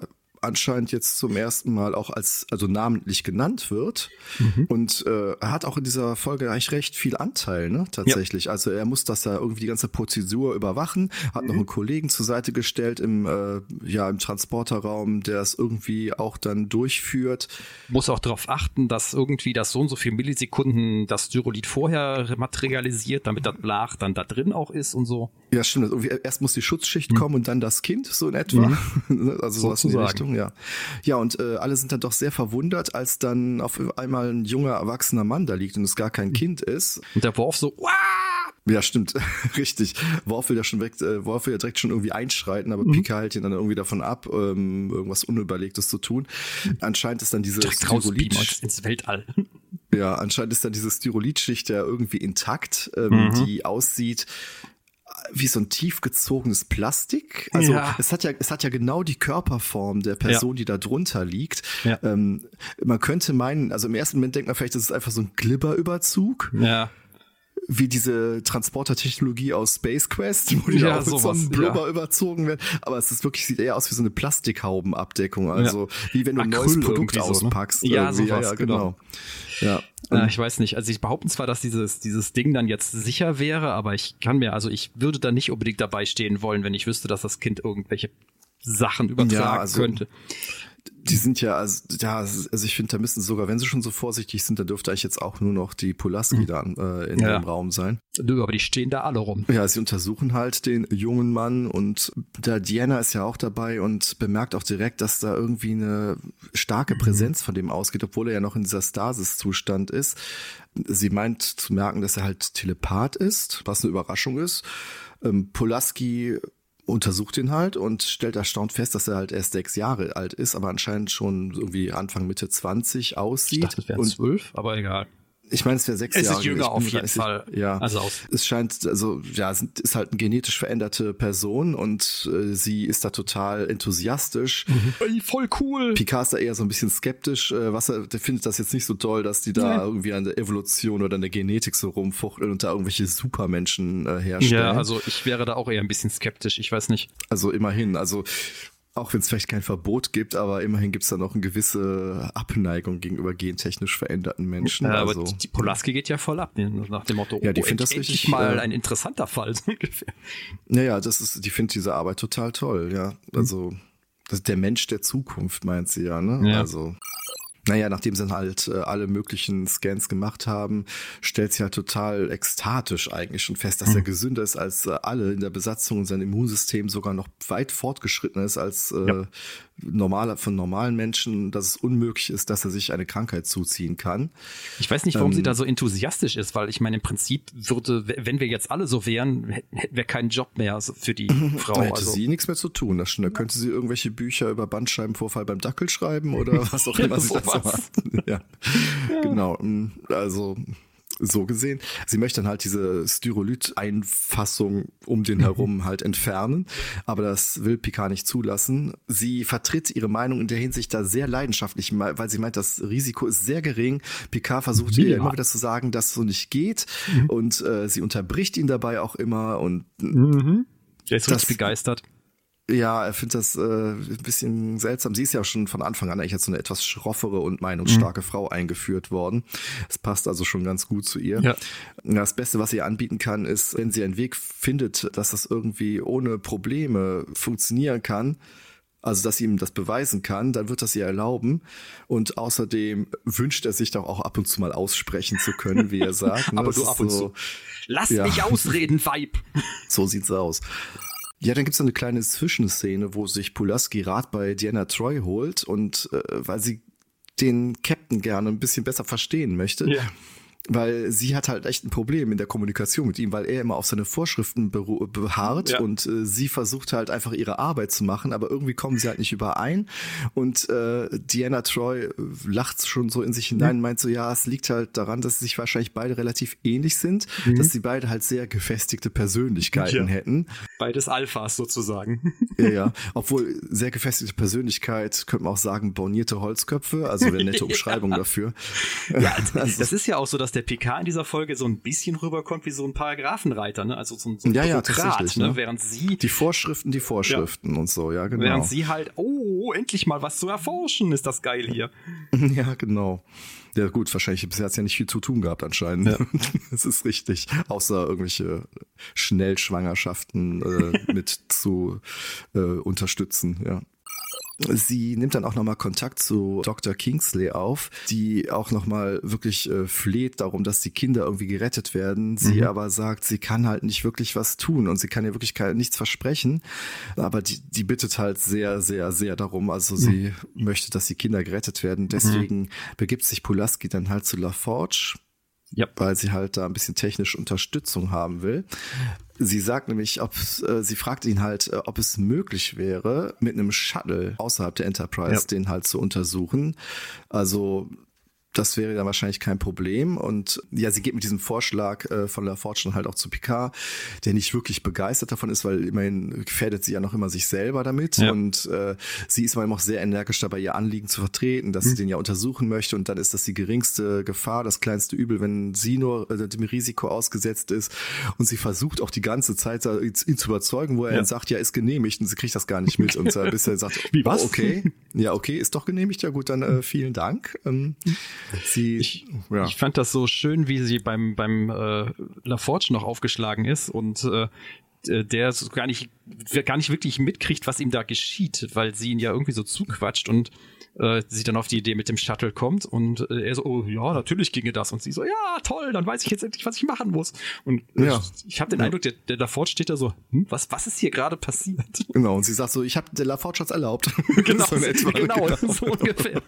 anscheinend jetzt zum ersten Mal auch also namentlich genannt wird. Und er hat auch in dieser Folge eigentlich recht viel Anteil, ne, tatsächlich. Ja. Also er muss das ja irgendwie die ganze Prozedur überwachen, hat noch einen Kollegen zur Seite gestellt im Transporterraum, der es irgendwie auch dann durchführt. Muss auch darauf achten, dass irgendwie das so und so viel Millisekunden das Styrolith vorher materialisiert, damit das Blach dann da drin auch ist und so. Ja, stimmt. Irgendwie erst muss die Schutzschicht kommen und dann das Kind, so in etwa. Also sowas in die Richtung, ja. Ja, und alle sind dann doch sehr verwundert, als dann auf einmal ein junger, erwachsener Mann da liegt und es gar kein Kind ist. Und der Worf so, Wah! Ja, stimmt, richtig. Worf will ja direkt schon irgendwie einschreiten, aber Picard hält ihn dann irgendwie davon ab, irgendwas Unüberlegtes zu tun. Anscheinend ist dann diese Styrolith ins Weltall. Ja, anscheinend ist dann diese Styrolith-Schicht ja irgendwie intakt, die aussieht wie so ein tief gezogenes Plastik. Also es hat ja genau die Körperform der Person, die da drunter liegt. Ja. Man könnte meinen, also im ersten Moment denkt man vielleicht, das ist einfach so ein Glibberüberzug. Ja. Wie diese Transporter-Technologie aus Space Quest, wo die auch mit so einem Blubber überzogen werden. Aber es ist wirklich, sieht eher aus wie so eine Plastikhaubenabdeckung. Also wie wenn du ein neues Produkt auspackst. So, ne? Ja, sowas, ja, genau. Ja. Ich weiß nicht. Also ich behaupte zwar, dass dieses Ding dann jetzt sicher wäre, aber ich würde da nicht unbedingt dabei stehen wollen, wenn ich wüsste, dass das Kind irgendwelche Sachen übertragen könnte. Die sind also ich finde, da müssen sogar, wenn sie schon so vorsichtig sind, da dürfte eigentlich jetzt auch nur noch die Pulaski dann in dem Raum sein. Aber die stehen da alle rum. Ja, sie untersuchen halt den jungen Mann und der Deanna ist ja auch dabei und bemerkt auch direkt, dass da irgendwie eine starke Präsenz von dem ausgeht, obwohl er ja noch in dieser Stasis-Zustand ist. Sie meint zu merken, dass er halt Telepath ist, was eine Überraschung ist. Pulaski untersucht ihn halt und stellt erstaunt fest, dass er halt erst 6 Jahre alt ist, aber anscheinend schon irgendwie Anfang, Mitte 20 aussieht. Ich dachte, es wären 12, aber egal. Ich meine, es wäre 6 Jahre. Es ist jünger auf jeden Fall. Ja. Es scheint, ist halt eine genetisch veränderte Person und sie ist da total enthusiastisch. Voll cool. Picard ist da eher so ein bisschen skeptisch. Der findet das jetzt nicht so toll, dass die da irgendwie an der Evolution oder an der Genetik so rumfuchteln und da irgendwelche Supermenschen herstellen. Ja, also ich wäre da auch eher ein bisschen skeptisch. Ich weiß nicht. Also immerhin, auch wenn es vielleicht kein Verbot gibt, aber immerhin gibt es da noch eine gewisse Abneigung gegenüber gentechnisch veränderten Menschen. Ja, aber die Pulaski geht ja voll ab, nach dem Motto, die findet das richtig mal ein interessanter Fall, so ungefähr. Naja, die findet diese Arbeit total toll, ja. Also, das ist der Mensch der Zukunft, meint sie ja, ne? Ja. Also, nachdem sie dann halt alle möglichen Scans gemacht haben, stellt sie halt total ekstatisch eigentlich schon fest, dass er gesünder ist als alle in der Besatzung und sein Immunsystem sogar noch weit fortgeschritten ist als von normalen Menschen, dass es unmöglich ist, dass er sich eine Krankheit zuziehen kann. Ich weiß nicht, warum sie da so enthusiastisch ist, weil ich meine, im Prinzip wenn wir jetzt alle so wären, hätten wir keinen Job mehr für die Frau. Da hätte sie nichts mehr zu tun. Da könnte sie irgendwelche Bücher über Bandscheibenvorfall beim Dackel schreiben oder was auch immer sie dazu macht. Ja, genau. Also so gesehen. Sie möchte dann halt diese Styrolith-Einfassung um den herum halt entfernen, aber das will Picard nicht zulassen. Sie vertritt ihre Meinung in der Hinsicht da sehr leidenschaftlich, weil sie meint, das Risiko ist sehr gering. Picard versucht ihr immer wieder zu sagen, dass es so nicht geht und sie unterbricht ihn dabei auch immer und er ist richtig begeistert. Ja, er findet das ein bisschen seltsam. Sie ist ja auch schon von Anfang an eigentlich als so eine etwas schroffere und meinungsstarke Frau eingeführt worden. Es passt also schon ganz gut zu ihr. Ja. Das Beste, was sie ihr anbieten kann, ist, wenn sie einen Weg findet, dass das irgendwie ohne Probleme funktionieren kann, also dass sie ihm das beweisen kann, dann wird das ihr erlauben. Und außerdem wünscht er sich doch auch ab und zu mal aussprechen zu können, wie er sagt. Aber du ab und zu. Lass mich ausreden, Weib. So sieht's aus. Ja, dann gibt's eine kleine Zwischenszene, wo sich Pulaski Rat bei Deanna Troi holt und weil sie den Captain gerne ein bisschen besser verstehen möchte. Ja. Weil sie hat halt echt ein Problem in der Kommunikation mit ihm, weil er immer auf seine Vorschriften beharrt und sie versucht halt einfach ihre Arbeit zu machen, aber irgendwie kommen sie halt nicht überein und Deanna Troi lacht schon so in sich hinein und meint so, ja, es liegt halt daran, dass sie sich wahrscheinlich beide relativ ähnlich sind, dass sie beide halt sehr gefestigte Persönlichkeiten hätten. Beides Alphas sozusagen. Ja, obwohl sehr gefestigte Persönlichkeit, könnte man auch sagen, bornierte Holzköpfe, also eine nette Umschreibung dafür. Ja, das ist ja auch so, dass dass der Picard in dieser Folge so ein bisschen rüberkommt wie so ein Paragraphenreiter, ne? Also so ein ja, Bürokrat, tatsächlich, ne? ne? Während sie Die Vorschriften und so, ja, genau. Während sie halt, endlich mal was zu erforschen, ist das geil hier. Ja, genau. Ja gut, wahrscheinlich bisher hat es ja nicht viel zu tun gehabt anscheinend. Ja. Das ist richtig. Außer irgendwelche Schnellschwangerschaften mit zu unterstützen, ja. Sie nimmt dann auch nochmal Kontakt zu Dr. Kingsley auf, die auch nochmal wirklich fleht darum, dass die Kinder irgendwie gerettet werden. Sie aber sagt, sie kann halt nicht wirklich was tun und sie kann ja wirklich nichts versprechen. Aber die bittet halt sehr, sehr, sehr darum. Also sie möchte, dass die Kinder gerettet werden. Deswegen begibt sich Pulaski dann halt zu LaForge. Ja, weil sie halt da ein bisschen technische Unterstützung haben will. Sie sagt nämlich, sie fragt ihn halt, ob es möglich wäre, mit einem Shuttle außerhalb der Enterprise den halt zu untersuchen. Also das wäre dann wahrscheinlich kein Problem. Und ja, sie geht mit diesem Vorschlag von LaForge dann halt auch zu Picard, der nicht wirklich begeistert davon ist, weil immerhin gefährdet sie ja noch immer sich selber damit. Ja. Und sie ist mal auch sehr energisch dabei, ihr Anliegen zu vertreten, dass sie den ja untersuchen möchte. Und dann ist das die geringste Gefahr, das kleinste Übel, wenn sie nur dem Risiko ausgesetzt ist. Und sie versucht auch die ganze Zeit, ihn zu überzeugen, wo er dann sagt, ja, ist genehmicht. Und sie kriegt das gar nicht mit. Und bis er sagt, wie, was? Okay, ja, okay, ist doch genehmigt. Ja gut, dann vielen Dank. Ich fand das so schön, wie sie beim LaForge noch aufgeschlagen ist und der so gar nicht wirklich mitkriegt, was ihm da geschieht, weil sie ihn ja irgendwie so zuquatscht und sie dann auf die Idee mit dem Shuttle kommt und er so, oh ja, natürlich ginge das. Und sie so, ja, toll, dann weiß ich jetzt endlich, was ich machen muss. Und ich habe den Eindruck, der LaForge steht da so, was ist hier gerade passiert? Genau, und sie sagt so, der LaForge hat's erlaubt. Genau, so ungefähr.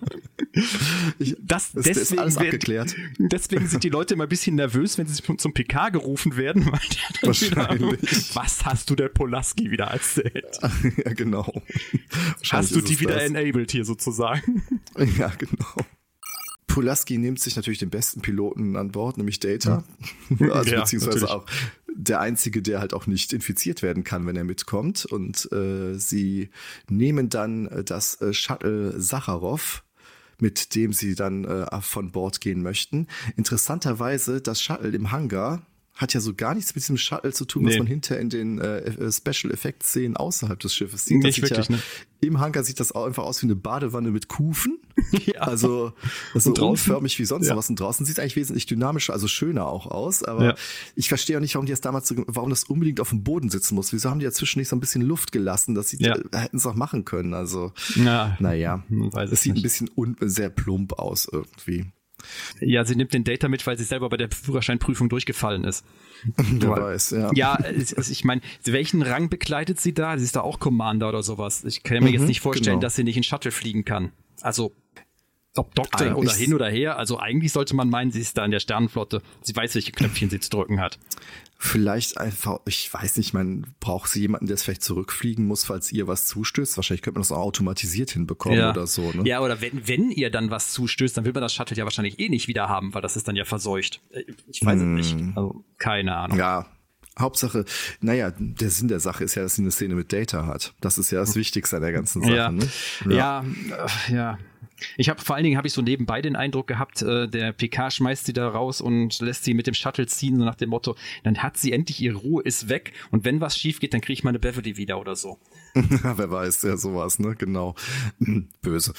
Deswegen ist alles abgeklärt. Deswegen sind die Leute immer ein bisschen nervös, wenn sie zum PK gerufen werden. Weil wahrscheinlich. Was hast du der Pulaski wieder erzählt? Ja, genau. Hast du die wieder enabled hier sozusagen? Ja, genau. Pulaski nimmt sich natürlich den besten Piloten an Bord, nämlich Data. Also beziehungsweise natürlich auch der einzige, der halt auch nicht infiziert werden kann, wenn er mitkommt. Und sie nehmen dann das Shuttle Sacharow, mit dem sie dann von Bord gehen möchten. Interessanterweise, das Shuttle im Hangar hat ja so gar nichts mit diesem Shuttle zu tun, was man hinterher in den Special Effect Szenen außerhalb des Schiffes sieht. Nicht wirklich, ne? Im Hangar sieht das auch einfach aus wie eine Badewanne mit Kufen. Ja. Also so unförmig wie sonst was. Und draußen sieht es eigentlich wesentlich dynamischer, also schöner auch aus. Aber ich verstehe auch nicht, warum das unbedingt auf dem Boden sitzen muss. Wieso haben die dazwischen nicht so ein bisschen Luft gelassen? Das hätten es auch machen können. Also, naja, es sieht ein bisschen sehr plump aus irgendwie. Ja, sie nimmt den Data mit, weil sie selber bei der Führerscheinprüfung durchgefallen ist. Wer weiß, ja. Ja, ich meine, welchen Rang bekleidet sie da? Sie ist da auch Commander oder sowas. Ich kann mir jetzt nicht vorstellen, dass sie nicht in Shuttle fliegen kann. Also, ob Doktor eigentlich oder hin oder her. Also eigentlich sollte man meinen, sie ist da in der Sternenflotte. Sie weiß, welche Knöpfchen sie zu drücken hat. Vielleicht einfach, ich weiß nicht, braucht sie jemanden, der es vielleicht zurückfliegen muss, falls ihr was zustößt? Wahrscheinlich könnte man das auch automatisiert hinbekommen oder so, ne? Ja, oder wenn ihr dann was zustößt, dann will man das Shuttle ja wahrscheinlich nicht wieder haben, weil das ist dann ja verseucht. Ich weiß es nicht. Also, keine Ahnung. Ja. Hauptsache, der Sinn der Sache ist ja, dass sie eine Szene mit Data hat. Das ist ja das Wichtigste an der ganzen Sache, ne? Ja. Vor allen Dingen habe ich so nebenbei den Eindruck gehabt, der PK schmeißt sie da raus und lässt sie mit dem Shuttle ziehen, so nach dem Motto, dann hat sie endlich ihre Ruhe, ist weg und wenn was schief geht, dann kriege ich meine Beverly wieder oder so. Wer weiß, ja, sowas, ne, genau. Böse.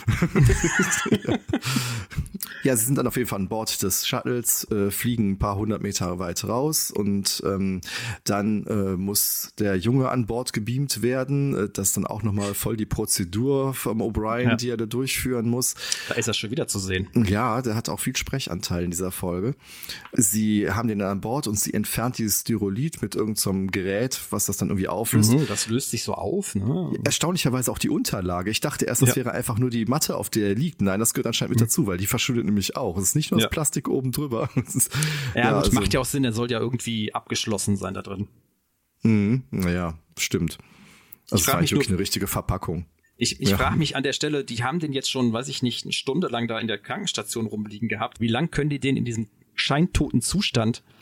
Ja, sie sind dann auf jeden Fall an Bord des Shuttles, fliegen ein paar 100 Meter weit raus und dann muss der Junge an Bord gebeamt werden. Das ist dann auch nochmal voll die Prozedur vom O'Brien, die er da durchführen muss. Da ist er schon wieder zu sehen. Ja, der hat auch viel Sprechanteil in dieser Folge. Sie haben den dann an Bord und sie entfernt dieses Styrolith mit irgendeinem Gerät, was das dann irgendwie auflöst. Das löst sich so auf, ne? Erstaunlicherweise auch die Unterlage. Ich dachte erst, das wäre einfach nur die Matte, auf der er liegt. Nein, das gehört anscheinend mit dazu, weil die verschwindet nämlich auch. Es ist nicht nur das Plastik oben drüber. Macht ja auch Sinn, der soll ja irgendwie abgeschlossen sein da drin. Naja, stimmt. Also das war nicht wirklich eine richtige Verpackung. Ich frage mich an der Stelle, die haben den jetzt schon, weiß ich nicht, eine Stunde lang da in der Krankenstation rumliegen gehabt. Wie lang können die den in diesem scheintoten Zustand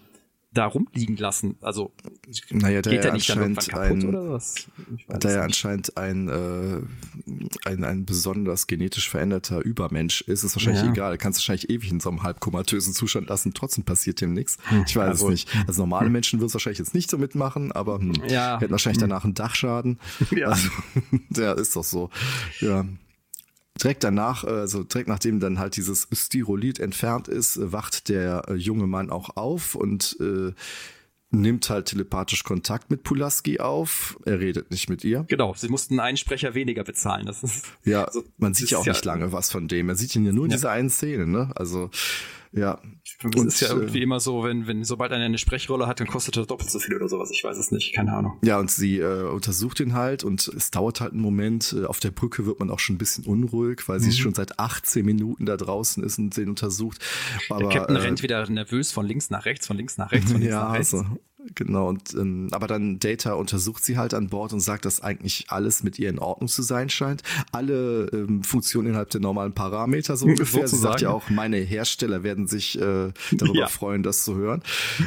da rumliegen lassen? Also naja, geht der nicht dann irgendwann kaputt oder was? Da er anscheinend ein besonders genetisch veränderter Übermensch ist, ist wahrscheinlich egal. Du kannst wahrscheinlich ewig in so einem halbkomatösen Zustand lassen, trotzdem passiert dem nichts. Ich weiß es nicht. Also normale Menschen würden es wahrscheinlich jetzt nicht so mitmachen, aber hätten wahrscheinlich danach einen Dachschaden. Ja. Also, ja, ist doch so. Ja. Direkt danach, also direkt nachdem dann halt dieses Styrolith entfernt ist, wacht der junge Mann auch auf und nimmt halt telepathisch Kontakt mit Pulaski auf. Er redet nicht mit ihr. Genau, sie mussten einen Sprecher weniger bezahlen. Das ist, ja, also, man sieht ja auch nicht lange was von dem. Man sieht ihn ja nur in dieser einen Szene, ne? Also, ja. Das ist ja irgendwie immer so, wenn sobald einer eine Sprechrolle hat, dann kostet er doppelt so viel oder sowas. Ich weiß es nicht, keine Ahnung. Ja, und sie untersucht ihn halt und es dauert halt einen Moment. Auf der Brücke wird man auch schon ein bisschen unruhig, weil sie schon seit 18 Minuten da draußen ist und den untersucht. Aber, der Captain rennt wieder nervös von links nach rechts, von links nach rechts, von links nach rechts. Also, genau, und aber dann Data untersucht sie halt an Bord und sagt, dass eigentlich alles mit ihr in Ordnung zu sein scheint. Alle Funktionen innerhalb der normalen Parameter so ungefähr. Sie sagt ja auch, meine Hersteller werden sich darüber freuen, das zu hören.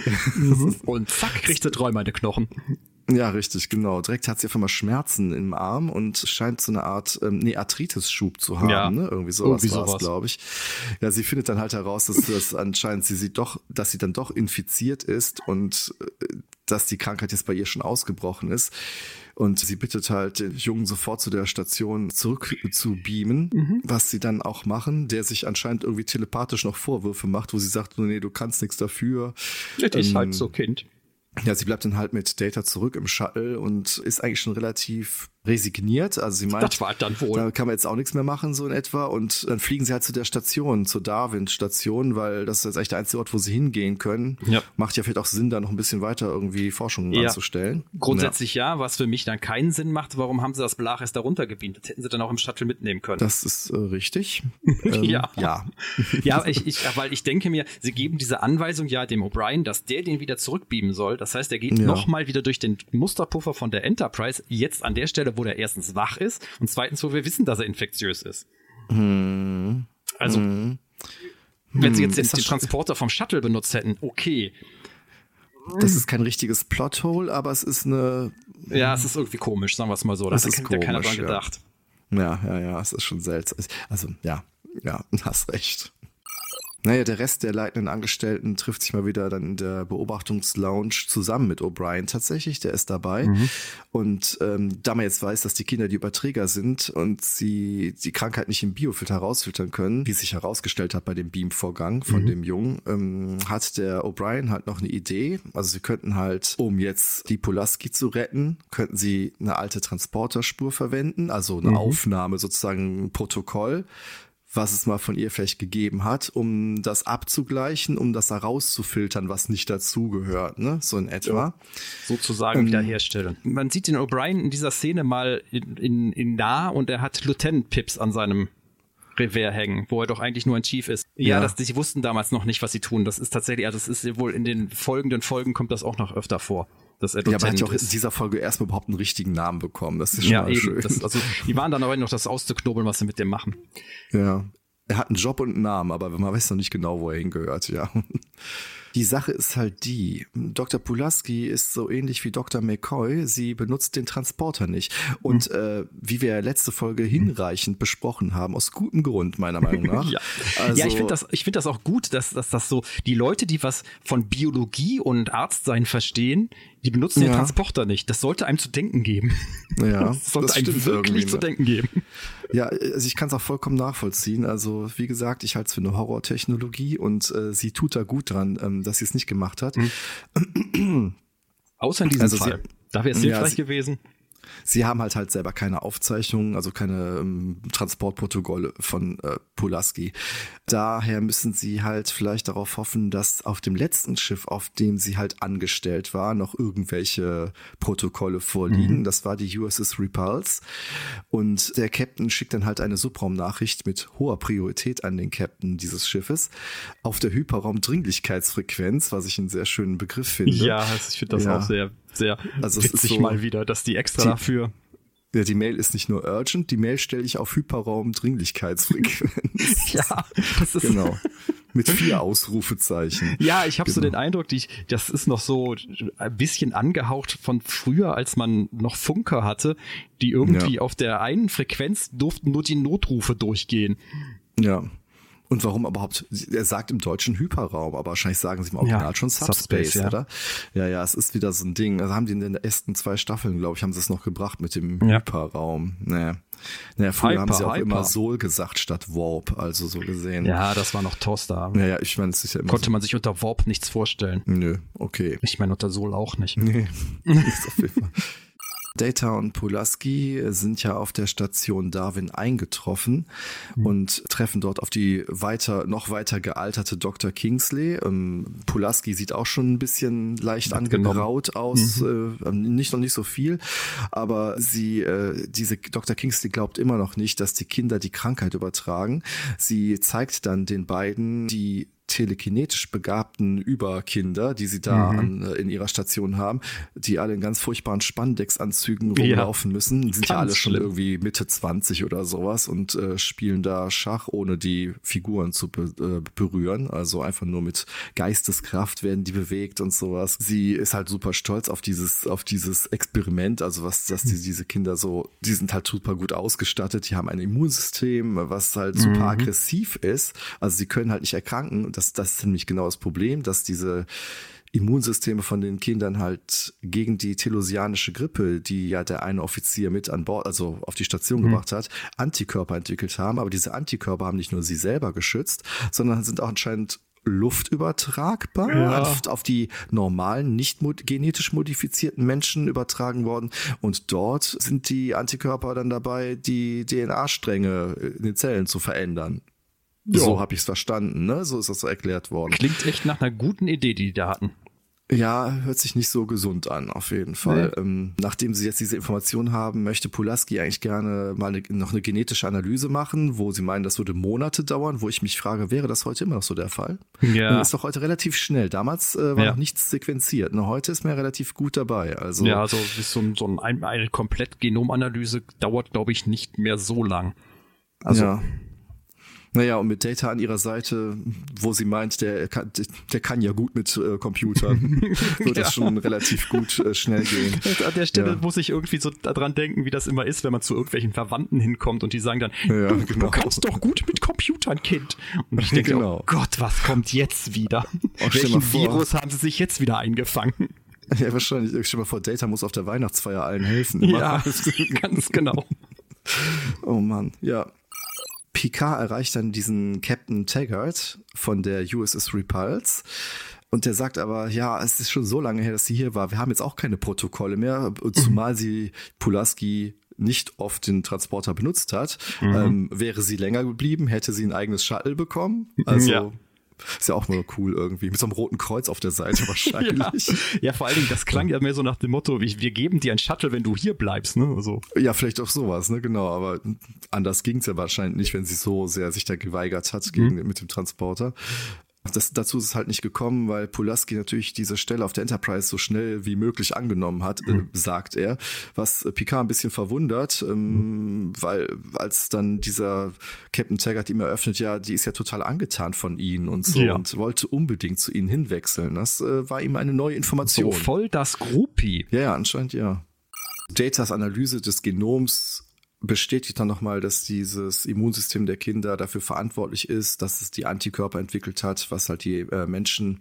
Und zack, kriegt der Träumer eine Knochen. Ja, richtig, genau. Direkt hat sie auf einmal Schmerzen im Arm und scheint so eine Art Arthritis-Schub zu haben, ne? Irgendwie sowas war es, glaube ich. Ja, sie findet dann halt heraus, dass das anscheinend dass sie dann doch infiziert ist und dass die Krankheit jetzt bei ihr schon ausgebrochen ist. Und sie bittet halt den Jungen sofort zu der Station zurück zu beamen, was sie dann auch machen, der sich anscheinend irgendwie telepathisch noch Vorwürfe macht, wo sie sagt, nee, du kannst nichts dafür. Das ist halt so, Kind. Ja, sie bleibt dann halt mit Data zurück im Shuttle und ist eigentlich schon relativ resigniert. Also sie meint, das war dann wohl. Da kann man jetzt auch nichts mehr machen, so in etwa. Und dann fliegen sie halt zu der Station, zur Darwin-Station, weil das ist jetzt eigentlich der einzige Ort, wo sie hingehen können. Ja. Macht ja vielleicht auch Sinn, da noch ein bisschen weiter irgendwie Forschungen anzustellen. Grundsätzlich ja, was für mich dann keinen Sinn macht. Warum haben sie das Blach erst da runtergebeamt? Das hätten sie dann auch im Shuttle mitnehmen können. Das ist richtig. Ja, weil ich denke mir, sie geben diese Anweisung ja dem O'Brien, dass der den wieder zurückbeamen soll. Das heißt, er geht nochmal wieder durch den Musterpuffer von der Enterprise, jetzt an der Stelle, wo der erstens wach ist und zweitens, wo wir wissen, dass er infektiös ist. Also, wenn sie jetzt den Transporter vom Shuttle benutzt hätten, okay. Das ist kein richtiges Plothole, aber es ist eine... Ja, es ist irgendwie komisch, sagen wir es mal so. Das hat ja keiner dran gedacht. Ja, es ist schon seltsam. Also, ja, hast recht. Naja, der Rest der leitenden Angestellten trifft sich mal wieder dann in der Beobachtungslounge zusammen mit O'Brien tatsächlich, der ist dabei. Und da man jetzt weiß, dass die Kinder die Überträger sind und sie die Krankheit nicht im Biofilter herausfiltern können, wie sich herausgestellt hat bei dem Beamvorgang von dem Jungen, hat der O'Brien halt noch eine Idee. Also sie könnten halt, um jetzt die Pulaski zu retten, könnten sie eine alte Transporterspur verwenden, also eine Aufnahme, sozusagen ein Protokoll, was es mal von ihr vielleicht gegeben hat, um das abzugleichen, um das herauszufiltern, was nicht dazugehört, ne? So in etwa. Ja, sozusagen wiederherstellen. Man sieht den O'Brien in dieser Szene mal in nah und er hat Lieutenant Pips an seinem Revers hängen, wo er doch eigentlich nur ein Chief ist. Ja, sie wussten damals noch nicht, was sie tun. Das ist tatsächlich, also das ist wohl in den folgenden Folgen kommt das auch noch öfter vor. Dass er aber er hat ja auch in dieser Folge erstmal überhaupt einen richtigen Namen bekommen. Das ist schon mal schön. Die waren dann aber noch das auszuknobeln, was sie mit dem machen. Ja. Er hat einen Job und einen Namen, aber man weiß noch nicht genau, wo er hingehört, ja. Die Sache ist halt die, Dr. Pulaski ist so ähnlich wie Dr. McCoy, sie benutzt den Transporter nicht. Und wie wir letzte Folge hinreichend besprochen haben, aus gutem Grund, meiner Meinung nach. Ich finde das auch gut, dass das so, die Leute, die was von Biologie und Arztsein verstehen, die benutzen den Transporter nicht. Das sollte einem zu denken geben. Ja, das sollte einem wirklich zu denken geben. Ja, also ich kann es auch vollkommen nachvollziehen. Also wie gesagt, ich halte es für eine Horrortechnologie und sie tut da gut dran, dass sie es nicht gemacht hat. Außer in diesem Fall. Da wäre es hilfreich gewesen. Sie haben halt selber keine Aufzeichnungen, also keine Transportprotokolle von Pulaski. Daher müssen sie halt vielleicht darauf hoffen, dass auf dem letzten Schiff, auf dem sie halt angestellt war, noch irgendwelche Protokolle vorliegen. Das war die USS Repulse. Und der Captain schickt dann halt eine Subraumnachricht mit hoher Priorität an den Captain dieses Schiffes auf der Hyperraumdringlichkeitsfrequenz, was ich einen sehr schönen Begriff finde. Ja, ich finde das auch sehr also witzig so, mal wieder, dass die extra dafür... Ja, die Mail ist nicht nur urgent, die Mail stelle ich auf Hyperraum-Dringlichkeitsfrequenz. Ja, das ist... Genau. Mit 4 Ausrufezeichen. Ja, ich habe so den Eindruck, das ist noch so ein bisschen angehaucht von früher, als man noch Funker hatte, die irgendwie auf der einen Frequenz durften nur die Notrufe durchgehen. Ja. Und warum überhaupt? Er sagt im Deutschen Hyperraum, aber wahrscheinlich sagen sie im Original schon Subspace, oder? Ja, es ist wieder so ein Ding. Also haben die in den ersten 2 Staffeln, glaube ich, haben sie es noch gebracht mit dem Hyperraum. Naja, früher haben sie auch immer Sol gesagt statt Warp, also so gesehen. Ja, das war noch Toaster. Ja, ich meine, es ist ja immer konnte man sich unter Warp nichts vorstellen. Nö, okay. Ich meine, unter Sol auch nicht. Nee, ist auf jeden Fall. Data und Pulaski sind ja auf der Station Darwin eingetroffen und treffen dort auf die noch weiter gealterte Dr. Kingsley. Pulaski sieht auch schon ein bisschen leicht angegraut aus, noch nicht so viel, aber diese Dr. Kingsley glaubt immer noch nicht, dass die Kinder die Krankheit übertragen. Sie zeigt dann den beiden die telekinetisch begabten Überkinder, die sie da in ihrer Station haben, die alle in ganz furchtbaren Spandex-Anzügen rumlaufen müssen. Die sind ja alle schon irgendwie Mitte 20 oder sowas und spielen da Schach, ohne die Figuren zu berühren. Also einfach nur mit Geisteskraft werden die bewegt und sowas. Sie ist halt super stolz auf dieses Experiment, also dass diese Kinder die sind halt super gut ausgestattet, die haben ein Immunsystem, was halt super aggressiv ist. Also sie können halt nicht erkranken. Das ist nämlich genau das Problem, dass diese Immunsysteme von den Kindern halt gegen die telosianische Grippe, die ja der eine Offizier mit an Bord, also auf die Station gebracht hat, Antikörper entwickelt haben. Aber diese Antikörper haben nicht nur sie selber geschützt, sondern sind auch anscheinend luftübertragbar, auf die normalen, nicht genetisch modifizierten Menschen übertragen worden. Und dort sind die Antikörper dann dabei, die DNA-Stränge in den Zellen zu verändern. So habe ich es verstanden, ne? So ist das so erklärt worden. Klingt echt nach einer guten Idee, die da hatten. Ja, hört sich nicht so gesund an, auf jeden Fall. Nee. Nachdem sie jetzt diese Informationen haben, möchte Pulaski eigentlich gerne mal noch eine genetische Analyse machen, wo sie meinen, das würde Monate dauern, wo ich mich frage, wäre das heute immer noch so der Fall? Ja. Das ist doch heute relativ schnell. Damals war noch nichts sequenziert. Heute ist man relativ gut dabei. Also eine Komplett-Genomanalyse dauert, glaube ich, nicht mehr so lang. Also Naja, und mit Data an ihrer Seite, wo sie meint, der kann ja gut mit Computern, wird das schon relativ gut schnell gehen. An der Stelle muss ich irgendwie so daran denken, wie das immer ist, wenn man zu irgendwelchen Verwandten hinkommt und die sagen dann, du kannst doch gut mit Computern, Kind. Und ich denke, oh Gott, was kommt jetzt wieder? Welchen Virus haben sie sich jetzt wieder eingefangen? Ja, wahrscheinlich. Ich stell mal vor, Data muss auf der Weihnachtsfeier allen helfen. Ja, ganz genau. Oh Mann, ja. Picard erreicht dann diesen Captain Taggart von der USS Repulse und der sagt aber, ja, es ist schon so lange her, dass sie hier war. Wir haben jetzt auch keine Protokolle mehr, zumal sie Pulaski nicht oft den Transporter benutzt hat. Wäre sie länger geblieben, hätte sie ein eigenes Shuttle bekommen. Also ist ja auch mal cool irgendwie. Mit so einem roten Kreuz auf der Seite wahrscheinlich. Ja, vor allen Dingen, das klang ja mehr so nach dem Motto, wir geben dir ein Shuttle, wenn du hier bleibst, ne? Also. Ja, vielleicht auch sowas, ne? Genau, aber anders ging's ja wahrscheinlich nicht, wenn sie so sehr sich da geweigert hat mit dem Transporter. Dazu ist es halt nicht gekommen, weil Pulaski natürlich diese Stelle auf der Enterprise so schnell wie möglich angenommen hat, sagt er, was Picard ein bisschen verwundert, weil als dann dieser Captain Taggart ihm eröffnet, ja, die ist ja total angetan von ihnen und so und wollte unbedingt zu ihnen hinwechseln. Das war ihm eine neue Information. So voll das Groupie. Ja, anscheinend ja. Datas Analyse des Genoms bestätigt dann nochmal, dass dieses Immunsystem der Kinder dafür verantwortlich ist, dass es die Antikörper entwickelt hat, was halt die Menschen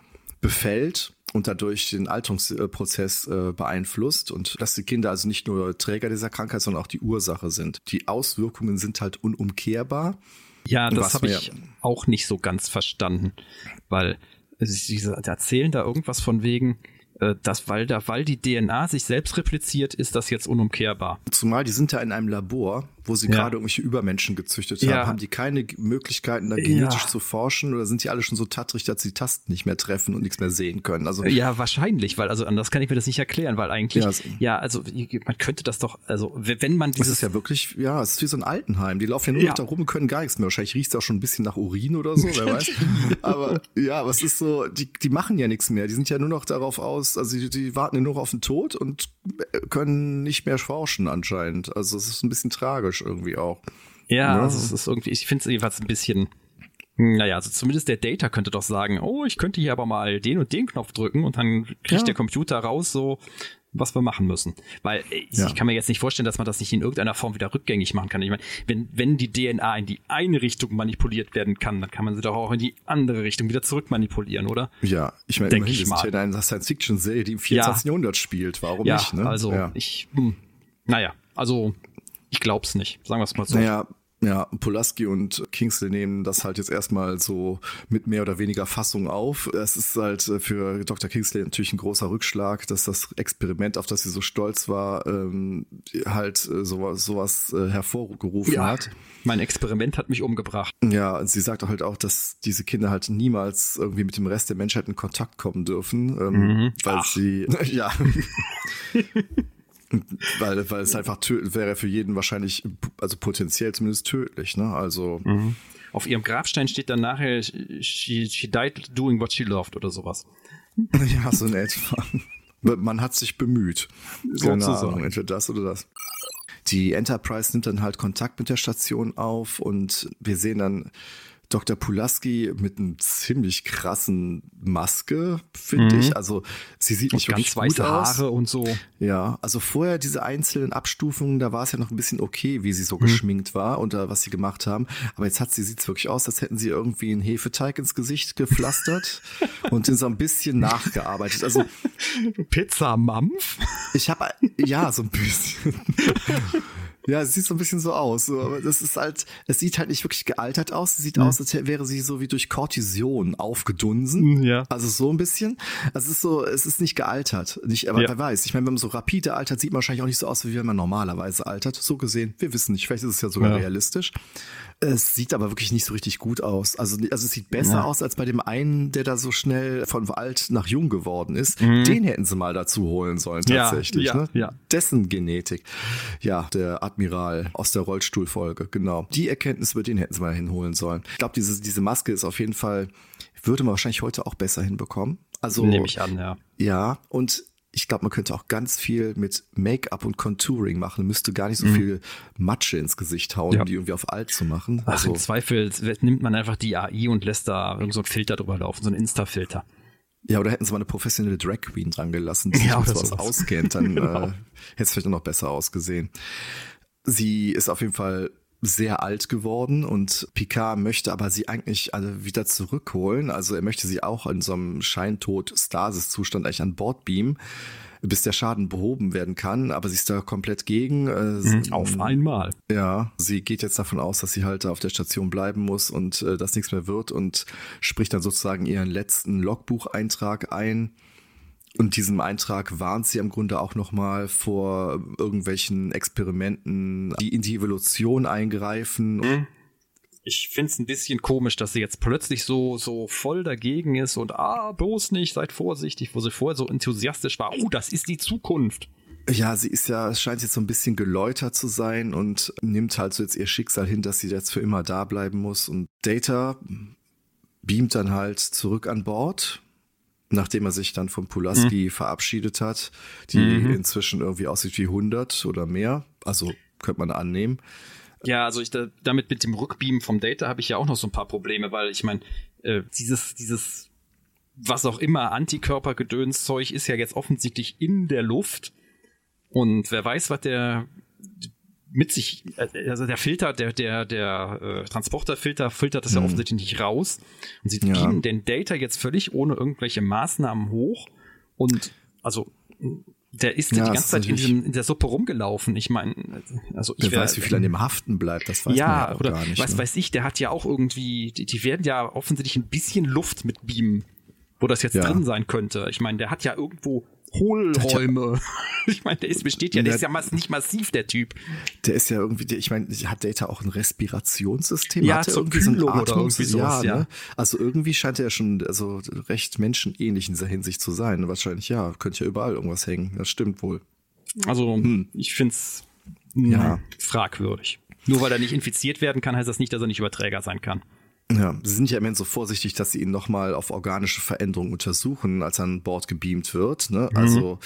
befällt und dadurch den Alterungsprozess beeinflusst und dass die Kinder also nicht nur Träger dieser Krankheit, sondern auch die Ursache sind. Die Auswirkungen sind halt unumkehrbar. Ja, das habe ich auch nicht so ganz verstanden, weil sie erzählen da irgendwas von wegen, dass weil die DNA sich selbst repliziert, ist das jetzt unumkehrbar. Zumal die sind ja in einem Labor, wo sie gerade irgendwelche Übermenschen gezüchtet haben. Haben die keine Möglichkeiten, da genetisch zu forschen oder sind die alle schon so tattrig, dass sie die Tasten nicht mehr treffen und nichts mehr sehen können? Also ja, wahrscheinlich, weil also anders kann ich mir das nicht erklären, weil eigentlich, also man könnte das doch, also wenn man dieses... Das ist ja wirklich, es ist wie so ein Altenheim. Die laufen ja nur noch da rum und können gar nichts mehr. Wahrscheinlich riecht es auch schon ein bisschen nach Urin oder so, wer weiß. Aber es ist so, die machen ja nichts mehr. Die sind ja nur noch darauf aus, also die warten ja nur auf den Tod und können nicht mehr forschen anscheinend. Also es ist ein bisschen tragisch irgendwie auch. Ja, also es ist irgendwie, ich finde es jedenfalls ein bisschen Naja, also zumindest der Data könnte doch sagen, oh, ich könnte hier aber mal den und den Knopf drücken und dann kriegt der Computer raus, so was wir machen müssen. Weil ich kann mir jetzt nicht vorstellen, dass man das nicht in irgendeiner Form wieder rückgängig machen kann. Ich meine, wenn die DNA in die eine Richtung manipuliert werden kann, dann kann man sie doch auch in die andere Richtung wieder zurück manipulieren, oder? Ja, ich meine, immerhin ist es ja eine Science-Fiction-Serie, die im 24. Jahrhundert spielt. Warum nicht? Ne? Also ich glaub's nicht. Sagen wir es mal so. Ja, Pulaski und Kingsley nehmen das halt jetzt erstmal so mit mehr oder weniger Fassung auf. Es ist halt für Dr. Kingsley natürlich ein großer Rückschlag, dass das Experiment, auf das sie so stolz war, halt sowas hervorgerufen hat. Mein Experiment hat mich umgebracht. Ja, sie sagt halt auch, dass diese Kinder halt niemals irgendwie mit dem Rest der Menschheit in Kontakt kommen dürfen, weil sie, ja... Weil es einfach wäre für jeden wahrscheinlich, also potenziell zumindest tödlich, ne? Also auf ihrem Grabstein steht dann nachher she died doing what she loved oder sowas. Ja, so in etwa. Man hat sich bemüht. Keine Ahnung, entweder das oder das. Die Enterprise nimmt dann halt Kontakt mit der Station auf und wir sehen dann Dr. Pulaski mit einem ziemlich krassen Maske, finde ich. Also sie sieht nicht wirklich gut aus. Ganz weiße Haare und so. Ja, also vorher diese einzelnen Abstufungen, da war es ja noch ein bisschen okay, wie sie so geschminkt war und was sie gemacht haben. Aber jetzt sieht's wirklich aus, als hätten sie irgendwie einen Hefeteig ins Gesicht gepflastert und so ein bisschen nachgearbeitet. Also Pizza-Mampf? Ich habe, ja, so ein bisschen. Ja, es sieht so ein bisschen so aus, so, aber das ist halt, es sieht halt nicht wirklich gealtert aus. Es sieht aus, als wäre sie so wie durch Cortison aufgedunsen. Ja. Also so ein bisschen. Also es ist nicht gealtert. Aber wer weiß. Ich meine, wenn man so rapide altert, sieht man wahrscheinlich auch nicht so aus, wie wenn man normalerweise altert. So gesehen. Wir wissen nicht. Vielleicht ist es ja sogar realistisch. Es sieht aber wirklich nicht so richtig gut aus. Also es sieht besser aus als bei dem einen, der da so schnell von alt nach jung geworden ist. Den hätten sie mal dazu holen sollen, tatsächlich. Ne? Ja. Dessen Genetik. Ja, der Admiral aus der Rollstuhlfolge, genau. Die Erkenntnis, über den hätten sie mal hinholen sollen. Ich glaube, diese Maske ist auf jeden Fall, würde man wahrscheinlich heute auch besser hinbekommen. Also nehme ich an, ja. Ja, und ich glaube, man könnte auch ganz viel mit Make-up und Contouring machen. Man müsste gar nicht so viel Matsche ins Gesicht hauen, um die irgendwie auf alt zu machen. Also, im Zweifel nimmt man einfach die AI und lässt da irgend so einen Filter drüber laufen, so einen Insta-Filter. Ja, oder hätten sie mal eine professionelle Drag Queen dran gelassen, die sich mit sowas auskennt, dann hätte es vielleicht noch besser ausgesehen. Sie ist auf jeden Fall sehr alt geworden und Picard möchte aber sie eigentlich alle wieder zurückholen. Also er möchte sie auch in so einem Scheintod-Stasis-Zustand eigentlich an Bord beamen, bis der Schaden behoben werden kann. Aber sie ist da komplett gegen. Auf einmal. Ja, sie geht jetzt davon aus, dass sie halt da auf der Station bleiben muss und dass nichts mehr wird und spricht dann sozusagen ihren letzten Logbucheintrag ein. Und diesem Eintrag warnt sie im Grunde auch nochmal vor irgendwelchen Experimenten, die in die Evolution eingreifen. Ich find's ein bisschen komisch, dass sie jetzt plötzlich so voll dagegen ist und bloß nicht, seid vorsichtig, wo sie vorher so enthusiastisch war. Oh, das ist die Zukunft. Ja, es scheint jetzt so ein bisschen geläutert zu sein und nimmt halt so jetzt ihr Schicksal hin, dass sie jetzt für immer da bleiben muss. Und Data beamt dann halt zurück an Bord, nachdem er sich dann von Pulaski verabschiedet hat, die inzwischen irgendwie aussieht wie 100 oder mehr. Also könnte man annehmen. Ja, also damit mit dem Rückbeamen vom Data habe ich ja auch noch so ein paar Probleme, weil ich meine, dieses was auch immer Antikörpergedönszeug ist ja jetzt offensichtlich in der Luft und wer weiß, was der mit sich, also der Filter, der Transporterfilter filtert das ja offensichtlich nicht raus und sie beamen den Data jetzt völlig ohne irgendwelche Maßnahmen hoch und also der ist die ganze Zeit in der Suppe rumgelaufen. Ich meine, also wer weiß, wie viel an dem haften bleibt, das weiß man ja auch gar nicht. Was weiß ich, der hat ja auch irgendwie, die werden ja offensichtlich ein bisschen Luft mit beamen, wo das jetzt drin sein könnte. Ich meine, der hat ja irgendwo Hohlräume. Ich meine, der ist ja nicht massiv, der Typ. Der ist ja irgendwie, ich meine, hat Data auch ein Respirationssystem? Ja, zur Kühlung oder irgendwie sowas, ne? Also irgendwie scheint er ja schon recht menschenähnlich in dieser Hinsicht zu sein. Wahrscheinlich, könnte ja überall irgendwas hängen. Das stimmt wohl. Also, ich find's fragwürdig. Nur weil er nicht infiziert werden kann, heißt das nicht, dass er nicht Überträger sein kann. Ja, sie sind ja immerhin so vorsichtig, dass sie ihn nochmal auf organische Veränderungen untersuchen, als er an Bord gebeamt wird. Ne? Also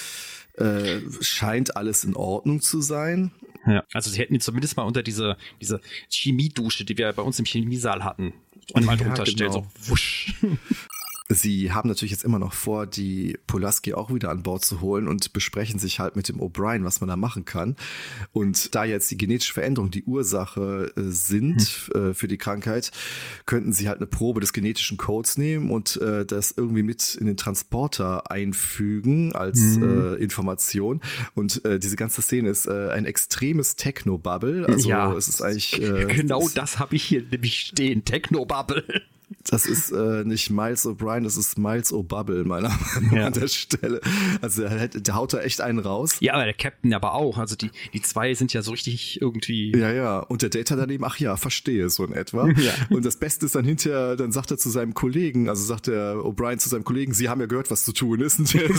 scheint alles in Ordnung zu sein. Ja, also sie hätten ihn zumindest mal unter diese Chemiedusche, die wir bei uns im Chemiesaal hatten, einmal drunter stellt, so wusch. Sie haben natürlich jetzt immer noch vor, die Pulaski auch wieder an Bord zu holen und besprechen sich halt mit dem O'Brien, was man da machen kann. Und da jetzt die genetische Veränderung die Ursache sind für die Krankheit, könnten sie halt eine Probe des genetischen Codes nehmen und das irgendwie mit in den Transporter einfügen als Information. Und diese ganze Szene ist ein extremes Techno-Bubble. Also es ist eigentlich... genau das habe ich hier nämlich stehen, Techno-Bubble. Das ist nicht Miles O'Brien, das ist Miles O'Bubble, meiner Meinung nach an der Stelle. Also der haut da echt einen raus. Ja, aber der Captain aber auch. Also die zwei sind ja so richtig irgendwie... Ja. Und der Data daneben, ach ja, verstehe so in etwa. Ja. Und das Beste ist dann hinterher, dann sagt er zu seinem Kollegen, also sagt der O'Brien zu seinem Kollegen, Sie haben ja gehört, was zu tun ist. Und ich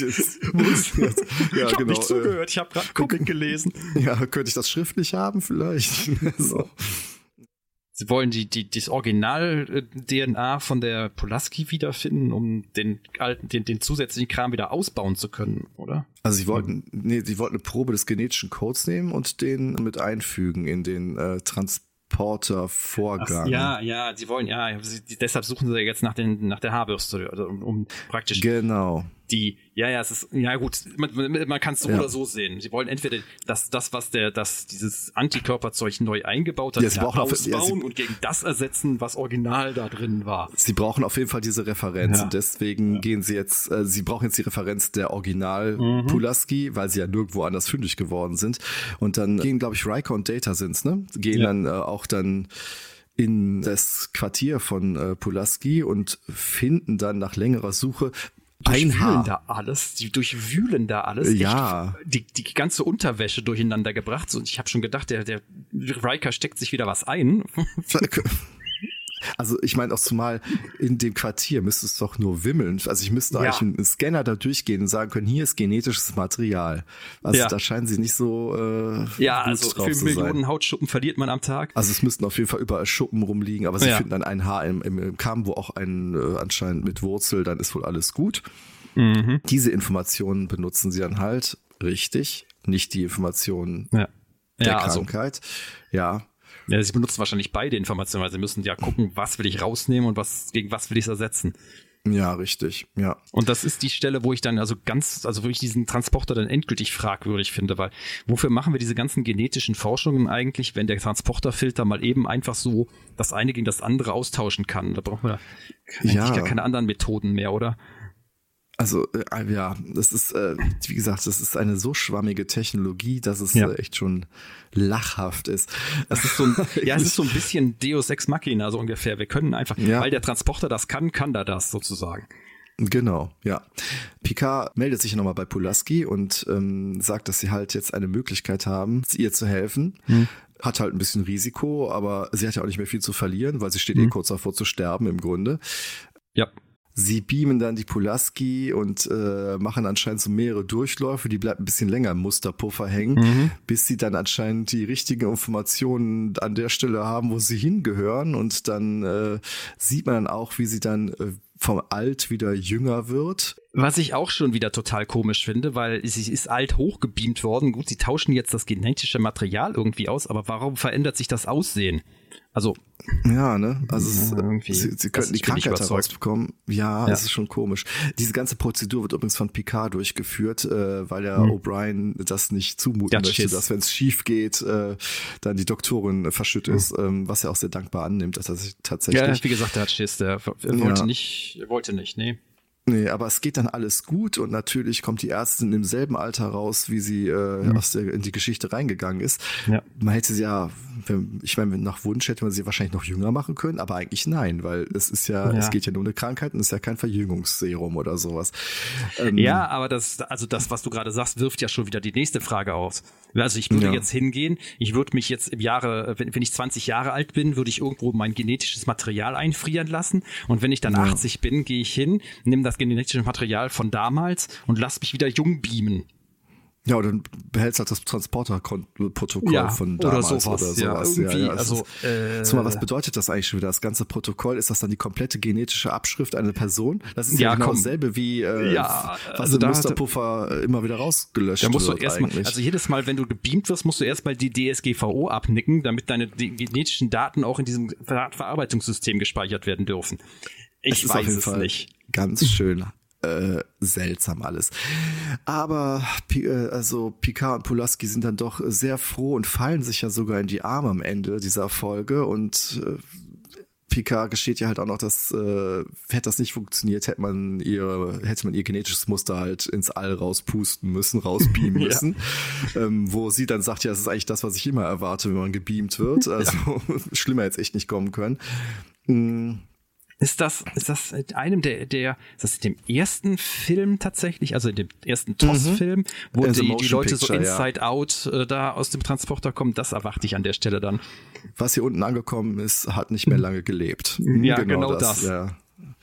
habe nicht zugehört, ich habe gerade Comic gelesen. Ja, könnte ich das schriftlich haben vielleicht? So. Sie wollen das Original-DNA von der Pulaski wiederfinden, um den zusätzlichen Kram wieder ausbauen zu können, oder? Also sie wollten eine Probe des genetischen Codes nehmen und den mit einfügen in den Transportervorgang. Ja, sie wollen, deshalb suchen sie jetzt nach der Haarbürste, also um praktisch genau. Es ist, ja gut, man kann es so oder so sehen. Sie wollen entweder dieses Antikörperzeug neu eingebaut hat, ausbauen und gegen das ersetzen, was original da drin war. Sie brauchen auf jeden Fall diese Referenz und deswegen gehen sie jetzt, sie brauchen jetzt die Referenz der Original-Pulaski, weil sie ja nirgendwo anders fündig geworden sind. Und dann gehen, glaube ich, Riker und Data sind's, ne? Gehen dann auch dann in das Quartier von Pulaski und finden dann nach längerer Suche Die durchwühlen da alles. Ja. Die ganze Unterwäsche durcheinander gebracht. Und ich habe schon gedacht, der Riker steckt sich wieder was ein. Also ich meine auch zumal in dem Quartier müsste es doch nur wimmeln. Also ich müsste eigentlich einen Scanner da durchgehen und sagen können, hier ist genetisches Material. Also da scheinen sie nicht so gut also drauf für zu Millionen sein. Hautschuppen verliert man am Tag. Also es müssten auf jeden Fall überall Schuppen rumliegen, aber sie finden dann ein Haar im Kamm, wo auch ein anscheinend mit Wurzel, dann ist wohl alles gut. Diese Informationen benutzen sie dann halt richtig, nicht die Informationen der Krankheit. Ja, sie benutzen wahrscheinlich beide Informationen, weil sie müssen ja gucken, was will ich rausnehmen und gegen was will ich es ersetzen. Ja, richtig, ja. Und das ist die Stelle, wo ich dann wo ich diesen Transporter dann endgültig fragwürdig finde, weil wofür machen wir diese ganzen genetischen Forschungen eigentlich, wenn der Transporterfilter mal eben einfach so das eine gegen das andere austauschen kann? Da brauchen wir eigentlich gar keine anderen Methoden mehr, oder? Also, das ist, wie gesagt, das ist eine so schwammige Technologie, dass es echt schon lachhaft ist. Das ist es ist so ein bisschen Deus Ex Machina, so ungefähr. Wir können einfach, weil der Transporter das kann der das sozusagen. Genau, ja. Picard meldet sich nochmal bei Pulaski und sagt, dass sie halt jetzt eine Möglichkeit haben, ihr zu helfen. Hat halt ein bisschen Risiko, aber sie hat ja auch nicht mehr viel zu verlieren, weil sie steht kurz davor zu sterben im Grunde. Ja. Sie beamen dann die Pulaski und machen anscheinend so mehrere Durchläufe. Die bleibt ein bisschen länger im Musterpuffer hängen, bis sie dann anscheinend die richtigen Informationen an der Stelle haben, wo sie hingehören. Und dann sieht man dann auch, wie sie dann vom Alt wieder jünger wird. Was ich auch schon wieder total komisch finde, weil sie ist alt hochgebeamt worden. Gut, sie tauschen jetzt das genetische Material irgendwie aus, aber warum verändert sich das Aussehen? Also ja, ne? Also sie könnten die Krankheit herausbekommen. Ja, das ist schon komisch. Diese ganze Prozedur wird übrigens von Picard durchgeführt, weil der O'Brien das nicht zumuten möchte, dass wenn es schief geht, dann die Doktorin verschütt ist, was er auch sehr dankbar annimmt, dass er sich tatsächlich. Ja, wie gesagt, der hat Schiss, der wollte nicht, nee. Nee, aber es geht dann alles gut und natürlich kommt die Ärztin im selben Alter raus, wie sie in die Geschichte reingegangen ist. Ja. Man hätte sie nach Wunsch hätte man sie wahrscheinlich noch jünger machen können, aber eigentlich nein, weil es geht ja nur um eine Krankheit und es ist ja kein Verjüngungsserum oder sowas. Ja, aber das, was du gerade sagst, wirft ja schon wieder die nächste Frage aus. Also ich würde jetzt hingehen, ich würde mich jetzt im Jahre, wenn ich 20 Jahre alt bin, würde ich irgendwo mein genetisches Material einfrieren lassen und wenn ich dann 80 bin, gehe ich hin, nehme das genetische Material von damals und lass mich wieder jung beamen. Ja, oder du behältst halt das Transporterprotokoll von damals oder sowas. Ja, irgendwie, also, zumal, was bedeutet das eigentlich schon wieder? Das ganze Protokoll, ist das dann die komplette genetische Abschrift einer Person? Das ist ja genau dasselbe wie was im Musterpuffer immer wieder rausgelöscht da musst wird du erstmal, also jedes Mal, wenn du gebeamt wirst, musst du erstmal die DSGVO abnicken, damit deine genetischen Daten auch in diesem Verarbeitungssystem gespeichert werden dürfen. Ich weiß es nicht. Ganz schön seltsam alles. Aber Picard und Pulaski sind dann doch sehr froh und fallen sich ja sogar in die Arme am Ende dieser Folge und Picard gesteht ja halt auch noch, dass hätte das nicht funktioniert, hätte man ihr genetisches Muster halt ins All rauspusten müssen, rausbeamen müssen. Wo sie dann sagt, ja, das ist eigentlich das, was ich immer erwarte, wenn man gebeamt wird. Also schlimmer jetzt echt nicht kommen können. Ist das in einem ist das in dem ersten Film tatsächlich, also in dem ersten TOS-Film, wo die Leute so Inside Out da aus dem Transporter kommen? Das erwarte ich an der Stelle dann. Was hier unten angekommen ist, hat nicht mehr lange gelebt. Ja, genau das. Ja.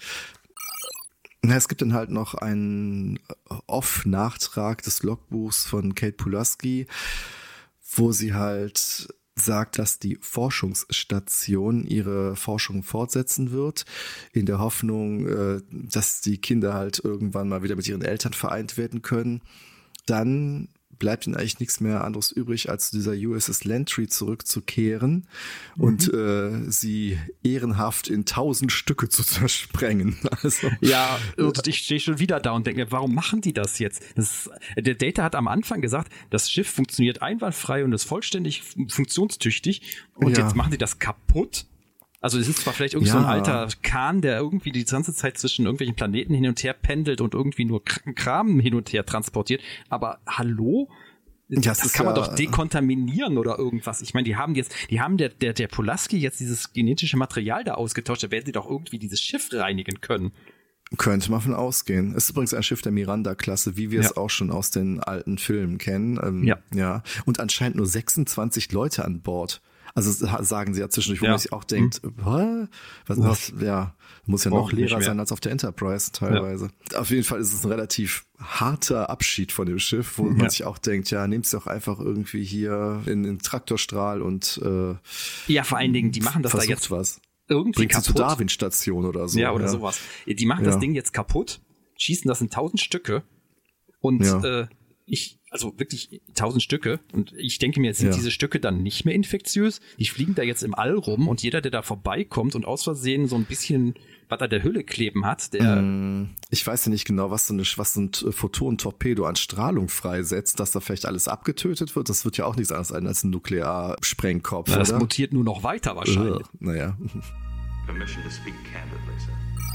Es gibt dann halt noch einen Off-Nachtrag des Logbuchs von Kate Pulaski, wo sie halt sagt, dass die Forschungsstation ihre Forschung fortsetzen wird, in der Hoffnung, dass die Kinder halt irgendwann mal wieder mit ihren Eltern vereint werden können. Dann bleibt ihnen eigentlich nichts mehr anderes übrig, als zu dieser USS Lantry zurückzukehren und sie ehrenhaft in 1000 Stücke zu zersprengen. Also, ja, und ich stehe schon wieder da und denke mir, warum machen die das jetzt? Der Data hat am Anfang gesagt, das Schiff funktioniert einwandfrei und ist vollständig funktionstüchtig und jetzt machen die das kaputt. Also es ist zwar vielleicht irgendwie so ein alter Kahn, der irgendwie die ganze Zeit zwischen irgendwelchen Planeten hin und her pendelt und irgendwie nur Kram hin und her transportiert, aber hallo? Das kann man doch dekontaminieren oder irgendwas. Ich meine, die haben der Pulaski jetzt dieses genetische Material da ausgetauscht, da werden sie doch irgendwie dieses Schiff reinigen können. Könnte man von ausgehen. Es ist übrigens ein Schiff der Miranda-Klasse, wie wir es auch schon aus den alten Filmen kennen. Ja. Und anscheinend nur 26 Leute an Bord. Also sagen sie ja zwischendurch, wo man sich auch denkt, was muss ja noch leerer sein als auf der Enterprise teilweise. Ja. Auf jeden Fall ist es ein relativ harter Abschied von dem Schiff, wo man sich auch denkt, ja, nehmt es doch einfach irgendwie hier in den Traktorstrahl und vor allen Dingen, die machen das da jetzt was. Irgendwie bringt kaputt. Sie zur Darwin-Station oder so. Ja, oder sowas. Die machen das Ding jetzt kaputt, schießen das in 1000 Stücke und also wirklich 1000 Stücke. Und ich denke mir, sind diese Stücke dann nicht mehr infektiös? Die fliegen da jetzt im All rum und jeder, der da vorbeikommt und aus Versehen so ein bisschen was an der Hülle kleben hat, der... Ich weiß ja nicht genau, was so ein Photon-Torpedo an Strahlung freisetzt, dass da vielleicht alles abgetötet wird. Das wird ja auch nichts anderes sein als ein Nuklearsprengkopf, oder? Das mutiert nur noch weiter wahrscheinlich. Naja. Permission to speak candidly, sir.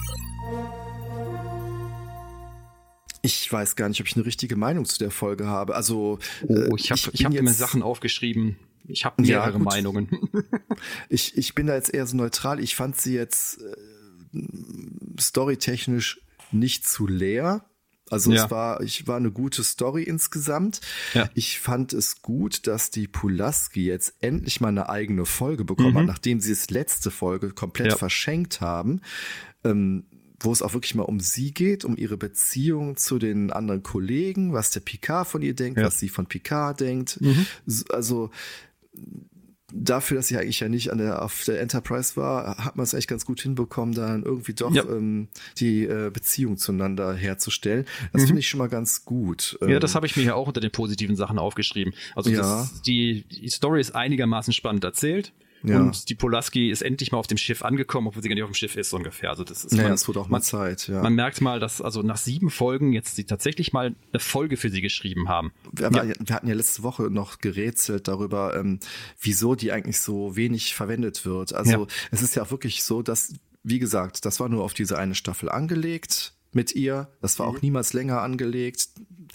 Ich weiß gar nicht, ob ich eine richtige Meinung zu der Folge habe. Also ich habe mir Sachen aufgeschrieben. Ich habe mehrere Meinungen. Ich bin da jetzt eher so neutral. Ich fand sie jetzt storytechnisch nicht zu leer. Also es war eine gute Story insgesamt. Ja. Ich fand es gut, dass die Pulaski jetzt endlich mal eine eigene Folge bekommen hat, nachdem sie es letzte Folge komplett verschenkt haben. Wo es auch wirklich mal um sie geht, um ihre Beziehung zu den anderen Kollegen, was der Picard von ihr denkt, was sie von Picard denkt. Also dafür, dass sie eigentlich ja nicht auf der Enterprise war, hat man es eigentlich ganz gut hinbekommen, dann irgendwie doch die Beziehung zueinander herzustellen. Das finde ich schon mal ganz gut. Ja, das habe ich mir ja auch unter den positiven Sachen aufgeschrieben. Also die Story ist einigermaßen spannend erzählt. Ja. Und die Pulaski ist endlich mal auf dem Schiff angekommen, obwohl sie gar nicht auf dem Schiff ist, so ungefähr. Also das ist es wird auch mal Zeit, ja. Man merkt mal, dass also nach 7 Folgen jetzt sie tatsächlich mal eine Folge für sie geschrieben haben. Wir hatten ja letzte Woche noch gerätselt darüber, wieso die eigentlich so wenig verwendet wird. Also es ist ja auch wirklich so, dass, wie gesagt, das war nur auf diese eine Staffel angelegt mit ihr. Das war auch niemals länger angelegt.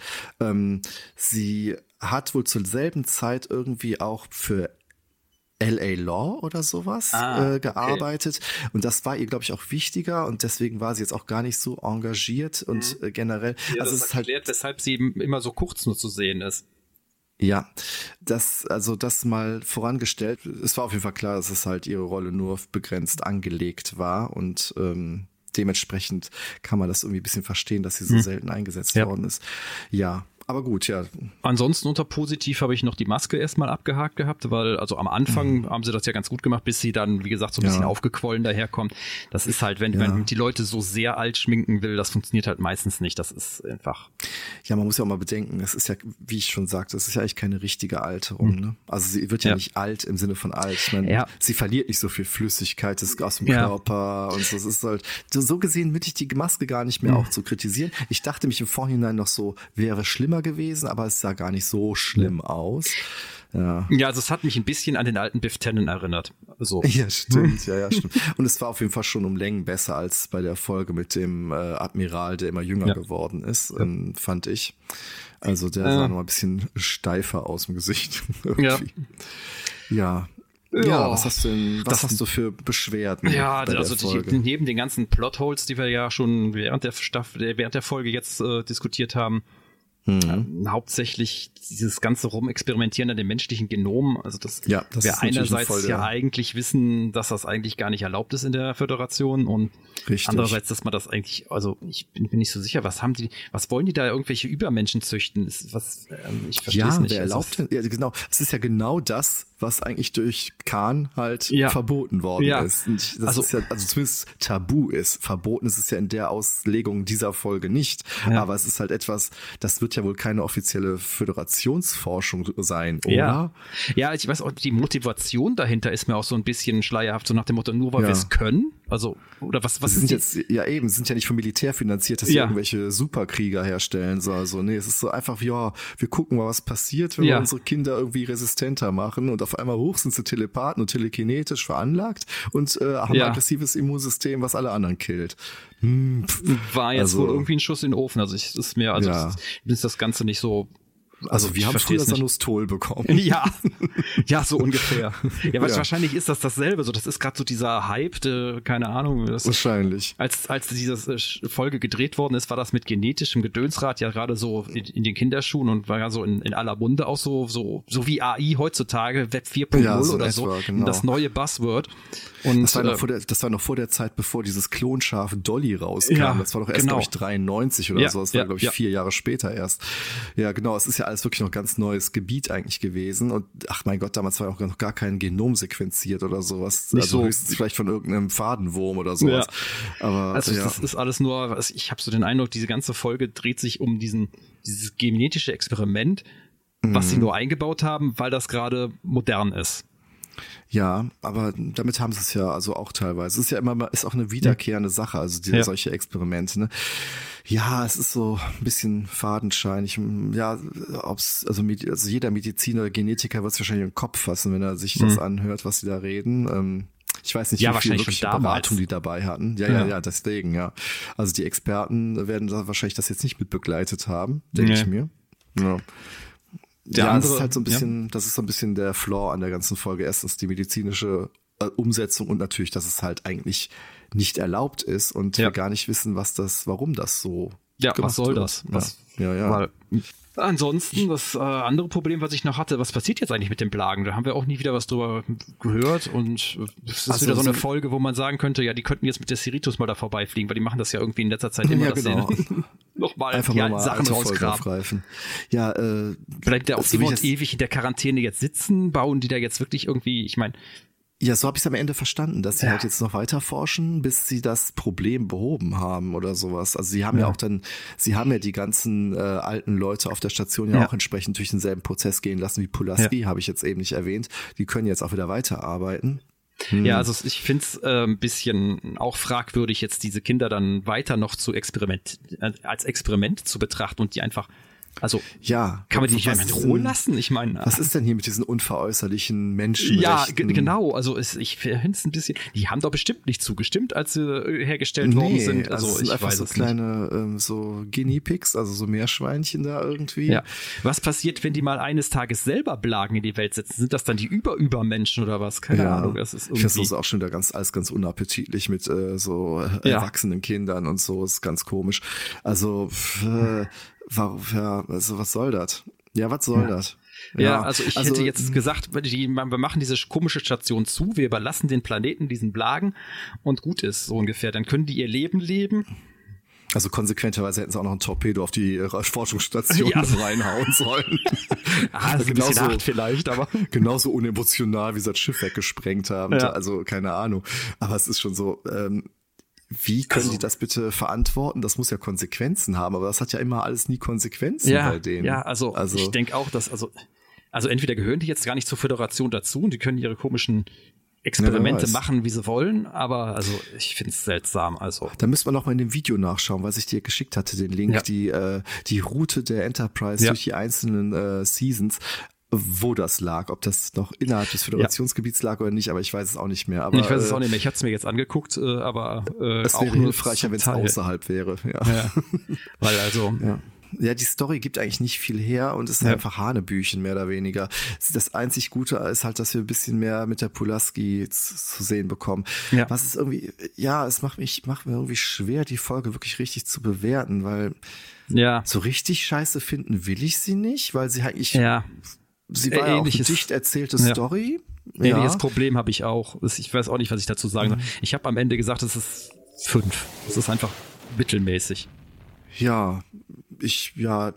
Sie hat wohl zur selben Zeit irgendwie auch für LA Law oder sowas gearbeitet. Und das war ihr, glaube ich, auch wichtiger und deswegen war sie jetzt auch gar nicht so engagiert und generell. Ja, also das erklärt, weshalb sie immer so kurz nur zu sehen ist. Ja, das mal vorangestellt. Es war auf jeden Fall klar, dass es halt ihre Rolle nur begrenzt angelegt war und dementsprechend kann man das irgendwie ein bisschen verstehen, dass sie so selten eingesetzt worden ist. Ja. aber gut, ja. Ansonsten unter positiv habe ich noch die Maske erstmal abgehakt gehabt, weil also am Anfang haben sie das ja ganz gut gemacht, bis sie dann, wie gesagt, so ein bisschen aufgequollen daherkommt. Das ist halt, wenn man die Leute so sehr alt schminken will, das funktioniert halt meistens nicht. Das ist einfach. Ja, man muss ja auch mal bedenken, es ist ja, wie ich schon sagte, es ist ja eigentlich keine richtige Alterung. Ne? Also sie wird ja nicht alt im Sinne von alt. Ich meine, sie verliert nicht so viel Flüssigkeit aus dem Körper und so. Es ist halt, so gesehen würde ich die Maske gar nicht mehr auch zu kritisieren. Ich dachte mich im Vorhinein noch so, wäre schlimmer gewesen, aber es sah gar nicht so schlimm aus. Ja, also es hat mich ein bisschen an den alten Biff Tannen erinnert. So. Ja, stimmt, stimmt. Und es war auf jeden Fall schon um Längen besser als bei der Folge mit dem Admiral, der immer jünger geworden ist, fand ich. Also der sah noch mal ein bisschen steifer aus dem Gesicht. Irgendwie. Ja, was hast du für Beschwerden? Ja, bei also neben den ganzen Plotholes, die wir ja schon während der Folge jetzt diskutiert haben, hauptsächlich dieses ganze Rumexperimentieren an dem menschlichen Genom, also das wir einerseits ja eigentlich wissen, dass das eigentlich gar nicht erlaubt ist in der Föderation und andererseits, dass man das eigentlich, also ich bin mir nicht so sicher, was wollen die da irgendwelche Übermenschen züchten? Ich verstehe es nicht. Wer erlaubt denn? Ja, genau. Es ist ja genau das, was eigentlich durch Khan halt verboten worden ist. Und das ist ja, also zumindest tabu ist. Verboten ist es ja in der Auslegung dieser Folge nicht. Aber es ist halt etwas, das wird ja wohl keine offizielle Föderationsforschung sein, oder? Ja, ich weiß auch, die Motivation dahinter ist mir auch so ein bisschen schleierhaft, so nach dem Motto, nur weil wir es können. Also, oder was sind jetzt, sind ja nicht vom Militär finanziert, dass sie irgendwelche Superkrieger herstellen. So, also, nee, es ist so einfach, wir gucken mal, was passiert, wenn wir unsere Kinder irgendwie resistenter machen und auf einmal sind sie Telepathen und telekinetisch veranlagt und haben ein aggressives Immunsystem, was alle anderen killt. War jetzt wohl irgendwie ein Schuss in den Ofen. Also ist das Ganze nicht so. Also wir haben früher Sanustol bekommen. Ja, so ungefähr. Ja, wahrscheinlich ist das dasselbe. So, das ist gerade so dieser Hype, keine Ahnung. Wahrscheinlich. Als diese Folge gedreht worden ist, war das mit genetischem Gedönsrad ja gerade so in den Kinderschuhen und war ja so in aller Munde auch so wie AI heutzutage, Web 4.0 oder so. Genau. Das neue Buzzword. Und das war noch vor der Zeit, bevor dieses Klonschaf Dolly rauskam. Das war doch erst, glaube ich, 93 oder so. Das war, glaube ich, 4 Jahre später erst. Ja, genau. Es ist ja alles wirklich noch ganz neues Gebiet eigentlich gewesen. Und ach mein Gott, damals war ja auch noch gar kein Genom sequenziert oder sowas. Nicht also so. Höchstens vielleicht von irgendeinem Fadenwurm oder sowas. Ja. Aber also das ist alles nur, ich habe so den Eindruck, diese ganze Folge dreht sich um dieses genetische Experiment, was sie nur eingebaut haben, weil das gerade modern ist. Ja, aber damit haben sie es ja also auch teilweise. Es ist ja immer, ist auch eine wiederkehrende Sache, also solche Experimente, ne? Ja, es ist so ein bisschen fadenscheinig. Ja, also jeder Mediziner oder Genetiker wird es wahrscheinlich im Kopf fassen, wenn er sich das anhört, was sie da reden. Ich weiß nicht, wie viel wirklich Beratung die dabei hatten. Ja, deswegen, ja. Also die Experten werden da wahrscheinlich das jetzt nicht mit begleitet haben, denke ich mir. Ja. Das ist halt so ein bisschen, das ist so ein bisschen der Flaw an der ganzen Folge. Erstens die medizinische Umsetzung und natürlich, dass es halt eigentlich nicht erlaubt ist und wir gar nicht wissen, warum das so gemacht was soll wird. das? Ja. Ansonsten, das andere Problem, was ich noch hatte, was passiert jetzt eigentlich mit den Plagen? Da haben wir auch nie wieder was drüber gehört und es ist wieder so eine Folge, wo man sagen könnte, ja, die könnten jetzt mit der Cerritos mal da vorbeifliegen, weil die machen das ja irgendwie in letzter Zeit immer, dass sie nochmal einfach die alten Sachen rausgraben. Ja, bleibt der auch immer ewig in der Quarantäne jetzt sitzen? Bauen die da jetzt wirklich irgendwie, ich meine, ja, so habe ich es am Ende verstanden, dass sie halt jetzt noch weiter forschen, bis sie das Problem behoben haben oder sowas. Also sie haben sie haben ja die ganzen alten Leute auf der Station auch entsprechend durch denselben Prozess gehen lassen wie Pulaski, habe ich jetzt eben nicht erwähnt. Die können jetzt auch wieder weiterarbeiten. Ja, also ich finde es ein bisschen auch fragwürdig, jetzt diese Kinder dann weiter noch als Experiment zu betrachten und die einfach. Also, kann man die nicht einfach in Ruhe lassen? Ich meine, was ist denn hier mit diesen unveräußerlichen Menschenrechten? Ja, genau. Also, ich finde es ein bisschen, die haben doch bestimmt nicht zugestimmt, als sie hergestellt worden sind. Also, ich einfach weiß so kleine, so Guinea Pigs, also so Meerschweinchen da irgendwie. Ja. Was passiert, wenn die mal eines Tages selber Blagen in die Welt setzen? Sind das dann die Übermenschen oder was? Keine Ahnung. Das ist irgendwie. Ich finde das auch schon wieder alles ganz unappetitlich mit so erwachsenen Kindern und so. Ist ganz komisch. Also, was soll das? Ja, was soll das? Ja, also ich hätte jetzt gesagt, wir machen diese komische Station zu, wir überlassen den Planeten diesen Blagen und gut ist, so ungefähr. Dann können die ihr Leben leben Also konsequenterweise hätten sie auch noch ein Torpedo auf die Forschungsstation reinhauen sollen. Das ist ein bisschen hart vielleicht, aber genauso unemotional, wie sie das Schiff weggesprengt haben. Ja. Also keine Ahnung. Aber es ist schon so, wie können die das bitte verantworten? Das muss ja Konsequenzen haben, aber das hat ja immer alles nie Konsequenzen bei denen. Ja, also ich denke auch, dass also entweder gehören die jetzt gar nicht zur Föderation dazu und die können ihre komischen Experimente machen, wie sie wollen, aber also ich finde es seltsam. Also da müsste man noch mal in dem Video nachschauen, was ich dir geschickt hatte, den Link, die Route der Enterprise durch die einzelnen Seasons, wo das lag, ob das noch innerhalb des Föderationsgebiets lag oder nicht, aber ich weiß es auch nicht mehr. Aber, ich weiß es auch nicht mehr, ich hatte es mir jetzt angeguckt, aber es wäre hilfreicher, wenn es außerhalb wäre. Ja. Weil also... Ja, die Story gibt eigentlich nicht viel her und ist einfach Hanebüchen, mehr oder weniger. Das einzig Gute ist halt, dass wir ein bisschen mehr mit der Pulaski zu sehen bekommen. Ja. Was ist irgendwie, es macht mir irgendwie schwer, die Folge wirklich richtig zu bewerten, weil so richtig scheiße finden will ich sie nicht, weil sie eigentlich, sie war ja auch eine dicht erzählte Story. Ähnliches Problem habe ich auch. Ich weiß auch nicht, was ich dazu sagen soll. Ich habe am Ende gesagt, es ist 5. Es ist einfach mittelmäßig. Ich würde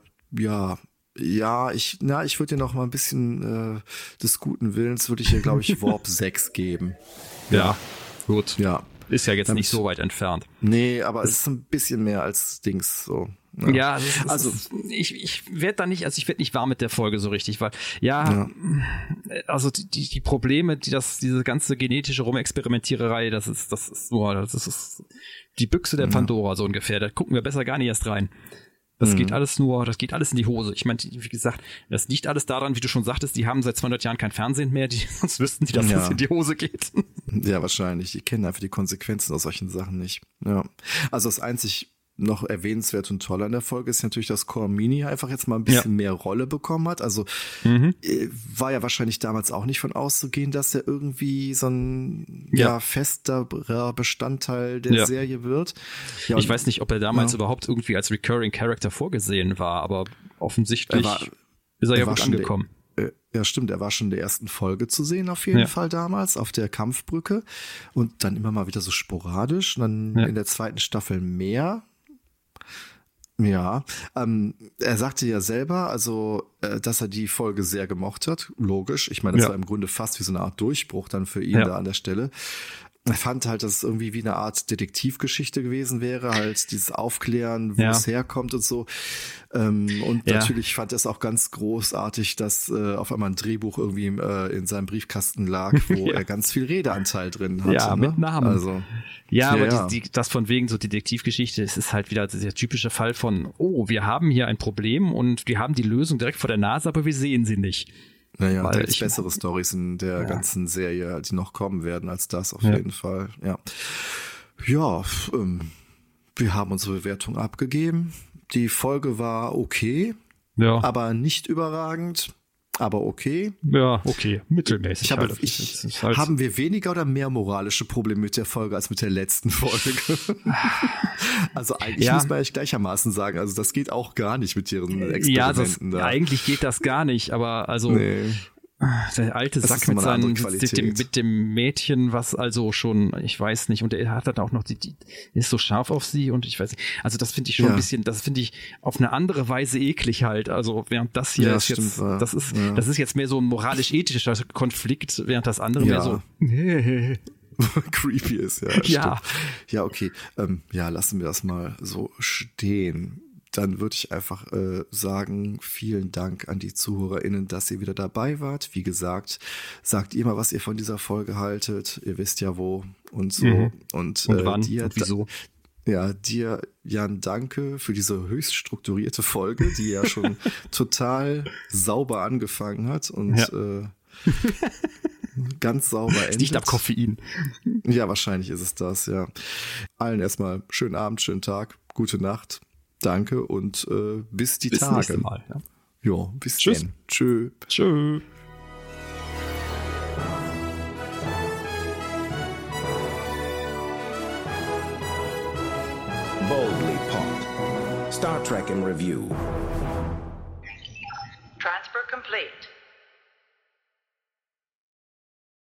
dir noch mal ein bisschen des guten Willens, würde ich hier, glaube ich, Warp 6 geben. Ja, gut. Ja. Ist ja jetzt nicht so weit entfernt. Nee, aber es ist ein bisschen mehr als Dings so. Ja, ich werde ich werde nicht warm mit der Folge so richtig, weil also die Probleme, diese ganze genetische Rumexperimentiererei, das ist die Büchse der Pandora so ungefähr. Da gucken wir besser gar nicht erst rein. Das geht alles in die Hose. Ich meine, wie gesagt, das liegt alles daran, wie du schon sagtest, die haben seit 200 Jahren kein Fernsehen mehr, sonst wüssten die, dass es in die Hose geht. Ja, wahrscheinlich. Die kennen einfach die Konsequenzen aus solchen Sachen nicht. Ja. Also das einzig noch erwähnenswert und toll an der Folge ist natürlich, dass Cormini einfach jetzt mal ein bisschen mehr Rolle bekommen hat. Also war ja wahrscheinlich damals auch nicht von auszugehen, dass er irgendwie so ein fester Bestandteil der Serie wird. Ja, ich weiß nicht, ob er damals überhaupt irgendwie als Recurring Character vorgesehen war, aber offensichtlich ist er ja gut angekommen. Ja, stimmt. Er war schon in der ersten Folge zu sehen, auf jeden Fall damals, auf der Kampfbrücke. Und dann immer mal wieder so sporadisch. Und dann in der zweiten Staffel mehr. Ja, er sagte ja selber, also, dass er die Folge sehr gemocht hat. Logisch. Ich meine, das war im Grunde fast wie so eine Art Durchbruch dann für ihn da an der Stelle. Er fand halt, dass es irgendwie wie eine Art Detektivgeschichte gewesen wäre, halt dieses Aufklären, wo es herkommt und so. Und natürlich fand er es auch ganz großartig, dass auf einmal ein Drehbuch irgendwie in seinem Briefkasten lag, wo er ganz viel Redeanteil drin hatte. Ja, mit Namen. Also, aber das von wegen so Detektivgeschichte, es ist halt wieder der typische Fall von, wir haben hier ein Problem und wir haben die Lösung direkt vor der Nase, aber wir sehen sie nicht. Naja, da gibt es bessere Storys in der ganzen Serie, die noch kommen werden als das auf jeden Fall. Ja, wir haben unsere Bewertung abgegeben. Die Folge war okay, aber nicht überragend, aber okay. Ja, okay, mittelmäßig. Haben wir weniger oder mehr moralische Probleme mit der Folge als mit der letzten Folge? Also eigentlich muss man echt gleichermaßen sagen, also das geht auch gar nicht mit ihren Experimenten da. Eigentlich geht das gar nicht, aber also der alte Sack mit dem Mädchen, was also schon, ich weiß nicht, und er hat dann auch noch ist so scharf auf sie und ich weiß nicht, also das finde ich schon ein bisschen, das finde ich auf eine andere Weise eklig halt, also während das hier ist jetzt, das ist jetzt mehr so ein moralisch-ethischer Konflikt, während das andere mehr so creepy ist, Ja, okay, lassen wir das mal so stehen. Dann würde ich einfach sagen, vielen Dank an die ZuhörerInnen, dass ihr wieder dabei wart. Wie gesagt, sagt ihr mal, was ihr von dieser Folge haltet. Ihr wisst ja wo und so. Und wann und wieso. Ja, dir, Jan, danke für diese höchst strukturierte Folge, die ja schon total sauber angefangen hat und ganz sauber endet. Nicht ab Koffein. Ja, wahrscheinlich ist es das, ja. Allen erstmal schönen Abend, schönen Tag, gute Nacht. Danke und bis die Tage. Bis nächste Mal. Ja. Jo, bis dann. Tschö. Tschö. Boldly Pod. Star Trek in Review. Transfer complete.